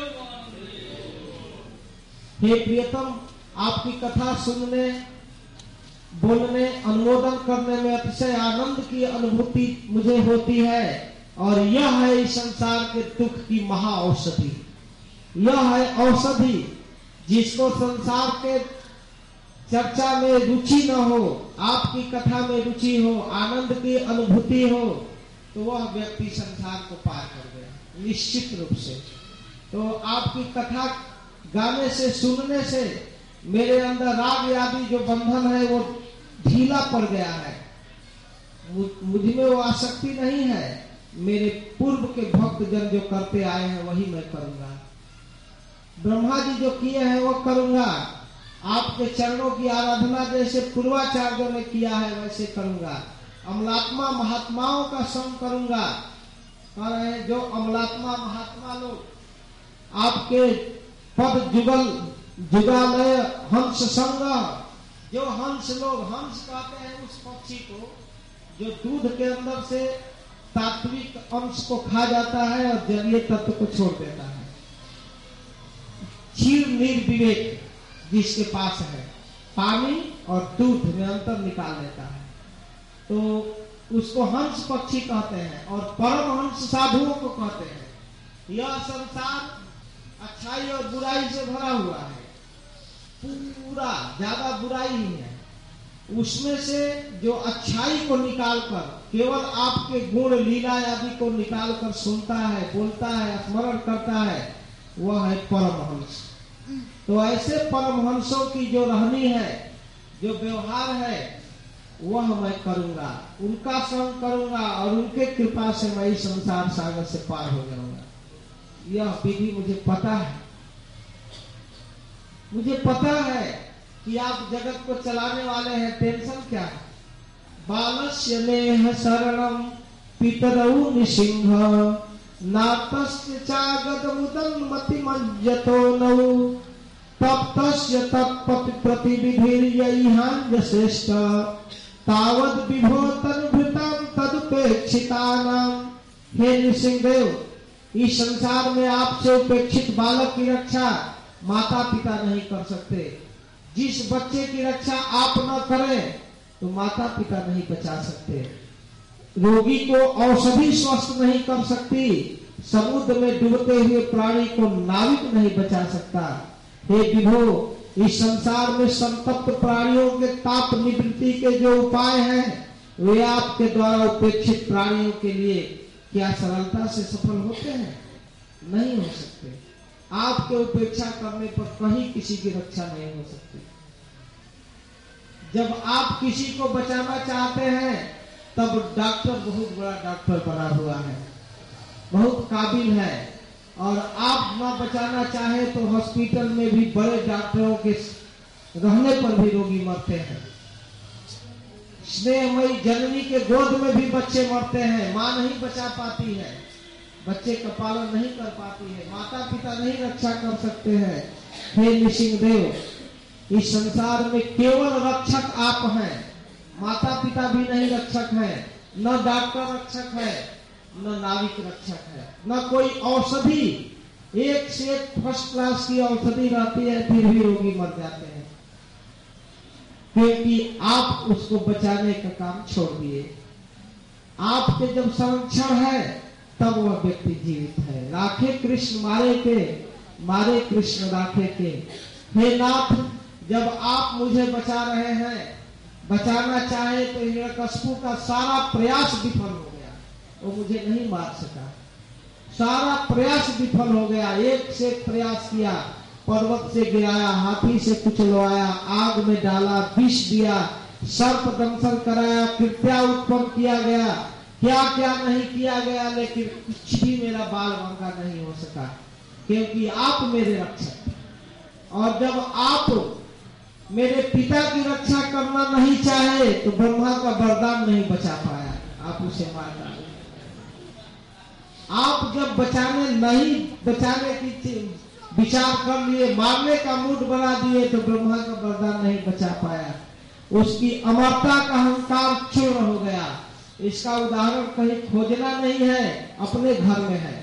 हे प्रियतम, आपकी कथा सुनने, बोलने, अनुमोदन करने में अतिशय आनंद की अनुभूति मुझे होती है। और यह है इस संसार के दुख की महा औषधि। यह है औषधि जिसको संसार के चर्चा में रुचि न हो, आपकी कथा में रुचि हो, आनंद की अनुभूति हो, तो वह व्यक्ति संसार को पार कर गया निश्चित रूप से। तो आपकी कथा गाने से, सुनने से मेरे अंदर राग आदि जो बंधन है वो ढीला पड़ गया है। मुझ में वो आसक्ति नहीं है। मेरे पूर्व के भक्त जन जो करते आए हैं वही मैं करूंगा। ब्रह्मा जी जो किए हैं वो करूंगा। आपके चरणों की आराधना जैसे पूर्वाचार्यों ने किया है वैसे करूंगा। अमलात्मा महात्माओं का संग करूंगा। और जो अमलात्मा महात्मा लोग आपके पद जुगल जुगालय हंस संग, जो हंस लोग, हंस कहते हैं उस पक्षी को जो दूध के अंदर से तात्विक अंश को खा जाता है और जलीय तत्व को छोड़ देता है। क्षीर निर्विवेक जिसके पास है, पानी और दूध में अंतर निकाल लेता है, तो उसको हंस पक्षी कहते हैं। और परम हंस साधुओं को कहते हैं। यह संसार अच्छाई और बुराई से भरा हुआ है, पूरा ज्यादा बुराई ही है। उसमें से जो अच्छाई को निकालकर, केवल आपके गुण लीला आदि को निकालकर सुनता है, बोलता है, स्मरण करता है, वह है परमहंस। तो ऐसे परमहंसों की जो रहनी है, जो व्यवहार है, वह मैं करूंगा, उनका संग करूंगा और उनके कृपा से मैं इस संसार सागर से पार हो जाऊंगा। यह विधि मुझे पता है। मुझे पता है कि आप जगत को चलाने वाले हैं। टेंशन क्या है? बालस्य नेह शरणम पितरऊ निसिंह नातस्य चागत मुदन मति मज्जतो नौ तप्तस्य तत्पति प्रतिविधिर्यैहान्य श्रेष्ठ तावद विभो तनुभृताम तदुपेक्षितानाम। हे नृसिंहदेव, इस संसार में आपसे उपेक्षित बालक की रक्षा माता पिता नहीं कर सकते। जिस बच्चे की रक्षा आप न करें तो माता पिता नहीं बचा सकते। रोगी को औषधि स्वस्थ नहीं कर सकती, समुद्र में डूबते हुए प्राणी को नाविक नहीं बचा सकता। हे विभो, इस संसार में संतप्त प्राणियों के ताप निवृत्ति के जो उपाय हैं, वे आपके द्वारा उपेक्षित प्राणियों के लिए क्या सरलता से सफल होते हैं? नहीं हो सकते। आपके उपेक्षा करने पर कहीं किसी की रक्षा नहीं हो सकती। जब आप किसी को बचाना चाहते हैं तब डॉक्टर बहुत बड़ा डॉक्टर बना हुआ है, बहुत काबिल है, और आप न बचाना चाहे तो हॉस्पिटल में भी बड़े डॉक्टरों के रहने पर भी रोगी मरते हैं। स्नेहमयी जननी के गोद में भी बच्चे मरते हैं। माँ नहीं बचा पाती है, बच्चे का पालन नहीं कर पाती है, माता पिता नहीं रक्षा कर सकते हैं। हे नृसिंहदेव, इस संसार में केवल रक्षक आप हैं। माता पिता भी नहीं रक्षक है, न डॉक्टर रक्षक है, न नाविक रक्षक है, न कोई औषधि। एक से एक फर्स्ट क्लास की औषधि रहती है, फिर भी रोगी मर जाते हैं। क्योंकि आप उसको बचाने का काम छोड़ दिए। आपके जब संरक्षण है तब वह व्यक्ति जीवित है। राखे कृष्ण मारे के, मारे कृष्ण राखे के। हे नाथ, जब आप मुझे बचा रहे हैं, बचाना चाहे तो हिरण्यकशिपु का सारा प्रयास विफल हो गया, वो मुझे नहीं मार सका। सारा प्रयास विफल हो गया। एक से एक प्रयास किया, पर्वत से गिराया, हाथी से कुचलवाया, आग में डाला, विष दिया, सर्प दंशन कराया, कृत्या उत्पन्न किया गया, क्या क्या नहीं किया गया, लेकिन कुछ भी मेरा बाल बांका नहीं हो सका, क्योंकि आप मेरे रक्षक थे। और जब आप मेरे पिता की रक्षा करना नहीं चाहे तो ब्रह्मा का वरदान नहीं बचा पाया, आप उसे मार डाले। आप जब बचाने की विचार कर लिए, मारने का मूड बना दिए, तो ब्रह्मा का वरदान नहीं बचा पाया। उसकी अमरता का अहंकार चूर्ण हो गया। इसका उदाहरण कहीं खोजना नहीं है, अपने घर में है।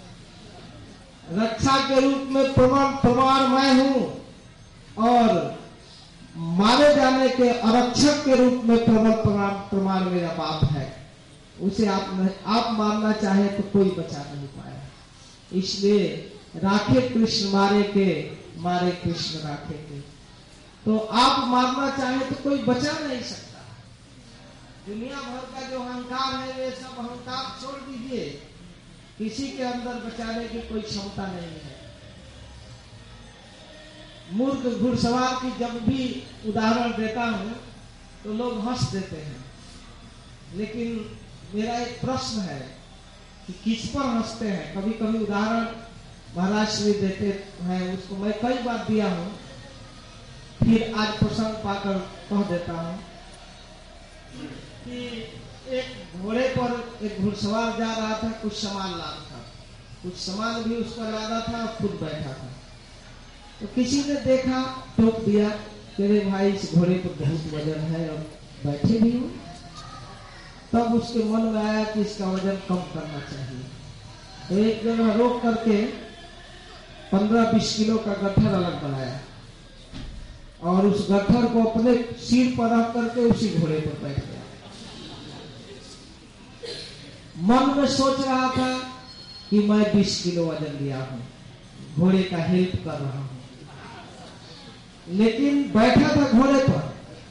रक्षा के रूप में प्रमाण मैं हूं, और मारे जाने के आरक्षक के रूप में प्रमाण मेरा बाप है। उसे आप मारना चाहे तो कोई बचा नहीं पाया। इसलिए राखे कृष्ण मारे के, मारे कृष्ण राखे के। तो आप मारना चाहे तो कोई बचा नहीं सकता। दुनिया भर का जो अहंकार है, वे सब अहंकार छोड़ दीजिए, किसी के अंदर बचाने की कोई क्षमता नहीं है। मूर्ख घुड़सवार की जब भी उदाहरण देता हूं तो लोग हंस देते हैं, लेकिन मेरा एक प्रश्न है कि किस पर हंसते हैं। कभी कभी उदाहरण महाराज श्री देते हैं, उसको मैं कई बार दिया हूं, फिर आज प्रसंग पाकर कह देता हूं कि एक घोड़े पर एक घुड़सवार जा रहा था, कुछ सामान लादा था, कुछ सामान भी उसका लादा था, खुद बैठा था। तो किसी ने देखा, टोक दिया, तेरे भाई इस घोड़े पर बहुत वजन है और बैठे भी हो। तब उसके मन में आया कि इसका वजन कम करना चाहिए। तो एक जगह रोक करके 15-20 किलो का गट्ठर अलग बनाया, और उस गट्ठर को अपने सिर पर रख करके उसी घोड़े पर बैठ गया। मन में सोच रहा था कि मैं 20 किलो वजन लिया हूं, घोड़े का हेल्प कर रहा हूं, लेकिन बैठा था घोड़े पर।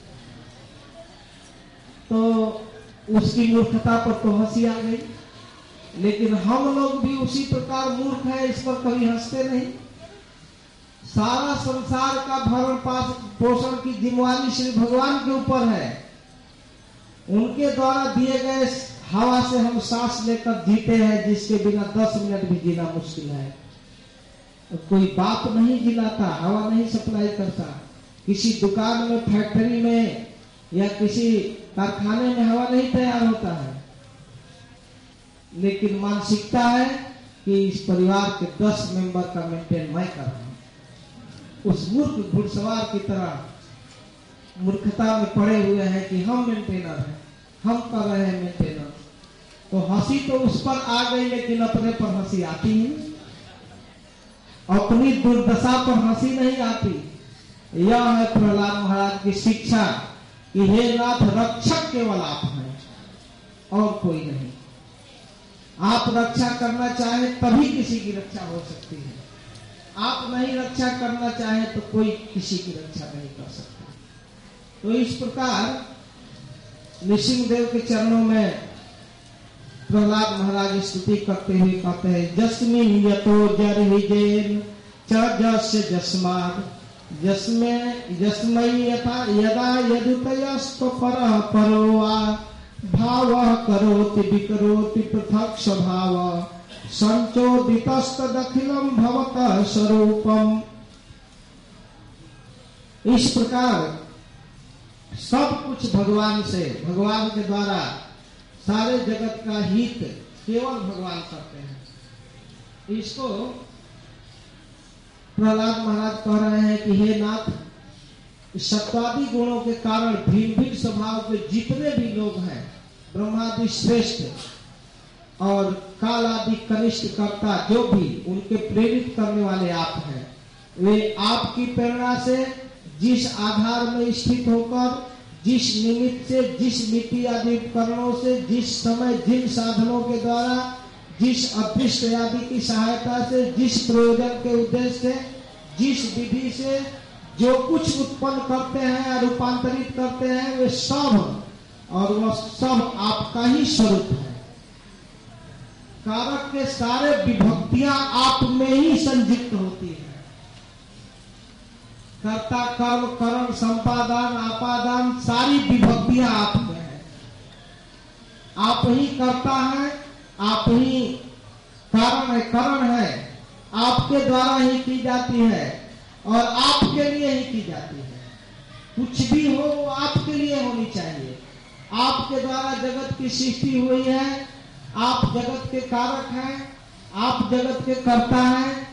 तो उसकी मूर्खता पर तो हंसी आ गई। लेकिन हम लोग भी उसी प्रकार मूर्ख है, इस पर कभी हंसते नहीं। सारा संसार का भरण पोषण की जिम्मेवारी श्री भगवान के ऊपर है। उनके द्वारा दिए गए हवा से हम सांस लेकर जीते हैं, जिसके बिना 10 मिनट भी जीना मुश्किल है। कोई बाप नहीं जिलाता, हवा नहीं सप्लाई करता। किसी दुकान में, फैक्ट्री में या किसी कारखाने में हवा नहीं तैयार होता है। लेकिन मानसिकता है कि इस परिवार के 10 मेंबर का मेंटेन मैं कर रहा हूं। उस मूर्ख घुड़सवार की तरह मूर्खता में पड़े हुए हैं कि हम मेंटेनर हैं, हम कर रहे हैं मेंटेनर। तो हंसी तो उस पर आ गई, लेकिन अपने पर हंसी आती नहीं। अपनी दुर्दशा पर हंसी नहीं आती। यह है प्रहलाद महाराज की शिक्षा कि हे नाथ, रक्षक केवल आप हैं और कोई नहीं। आप रक्षा करना चाहे तभी किसी की रक्षा हो सकती है। आप नहीं रक्षा करना चाहे तो कोई किसी की रक्षा नहीं कर सकता। तो इस प्रकार नृसिंहदेव के चरणों में प्रहलाद महाराज स्तुति करते हुए कहते हैं, जस्मिन् यतो जर्हिजेन च जस्य जस्मात् जस्मै यथा यदा यदुतयस्त्व परः परो वा भावः करोति विकरोति पृथक् स्वभावः संचोदितस्तदखिलं भवतः स्वरूपम्। इस प्रकार सब कुछ भगवान से, भगवान के द्वारा सारे जगत का हित केवल भगवान करते हैं। इसको प्रहलाद महाराज कह रहे हैं कि हे नाथ, सत्वादि गुणों के कारण भिन्न भिन्न स्वभाव के जितने भी लोग हैं, ब्रह्मादि श्रेष्ठ और काल आदि कनिष्ठ कर्ता, जो भी उनके प्रेरित करने वाले आप हैं, वे आपकी प्रेरणा से जिस आधार में स्थित होकर, जिस निमित्त से, जिस मिट्टी आदि उपकरणों से, जिस समय जिन साधनों के द्वारा, जिस अदृष्ट आदि की सहायता से, जिस प्रयोजन के उद्देश्य से, जिस विधि से जो कुछ उत्पन्न करते हैं या रूपांतरित करते हैं, वे सब और वह सब आपका ही स्वरूप है। कारक के सारे विभक्तियां आप में ही संयुक्त होती है। कर्ता, कर्म, करण, संपादन, आपादान, सारी विभक्तियां आप में है। आप ही कर्ता है, आप ही करण है, आपके द्वारा ही की जाती है और आपके लिए ही की जाती है। कुछ भी हो वो आपके लिए होनी चाहिए। आपके द्वारा जगत की सृष्टि हुई है, आप जगत के कारक हैं, आप जगत के कर्ता हैं,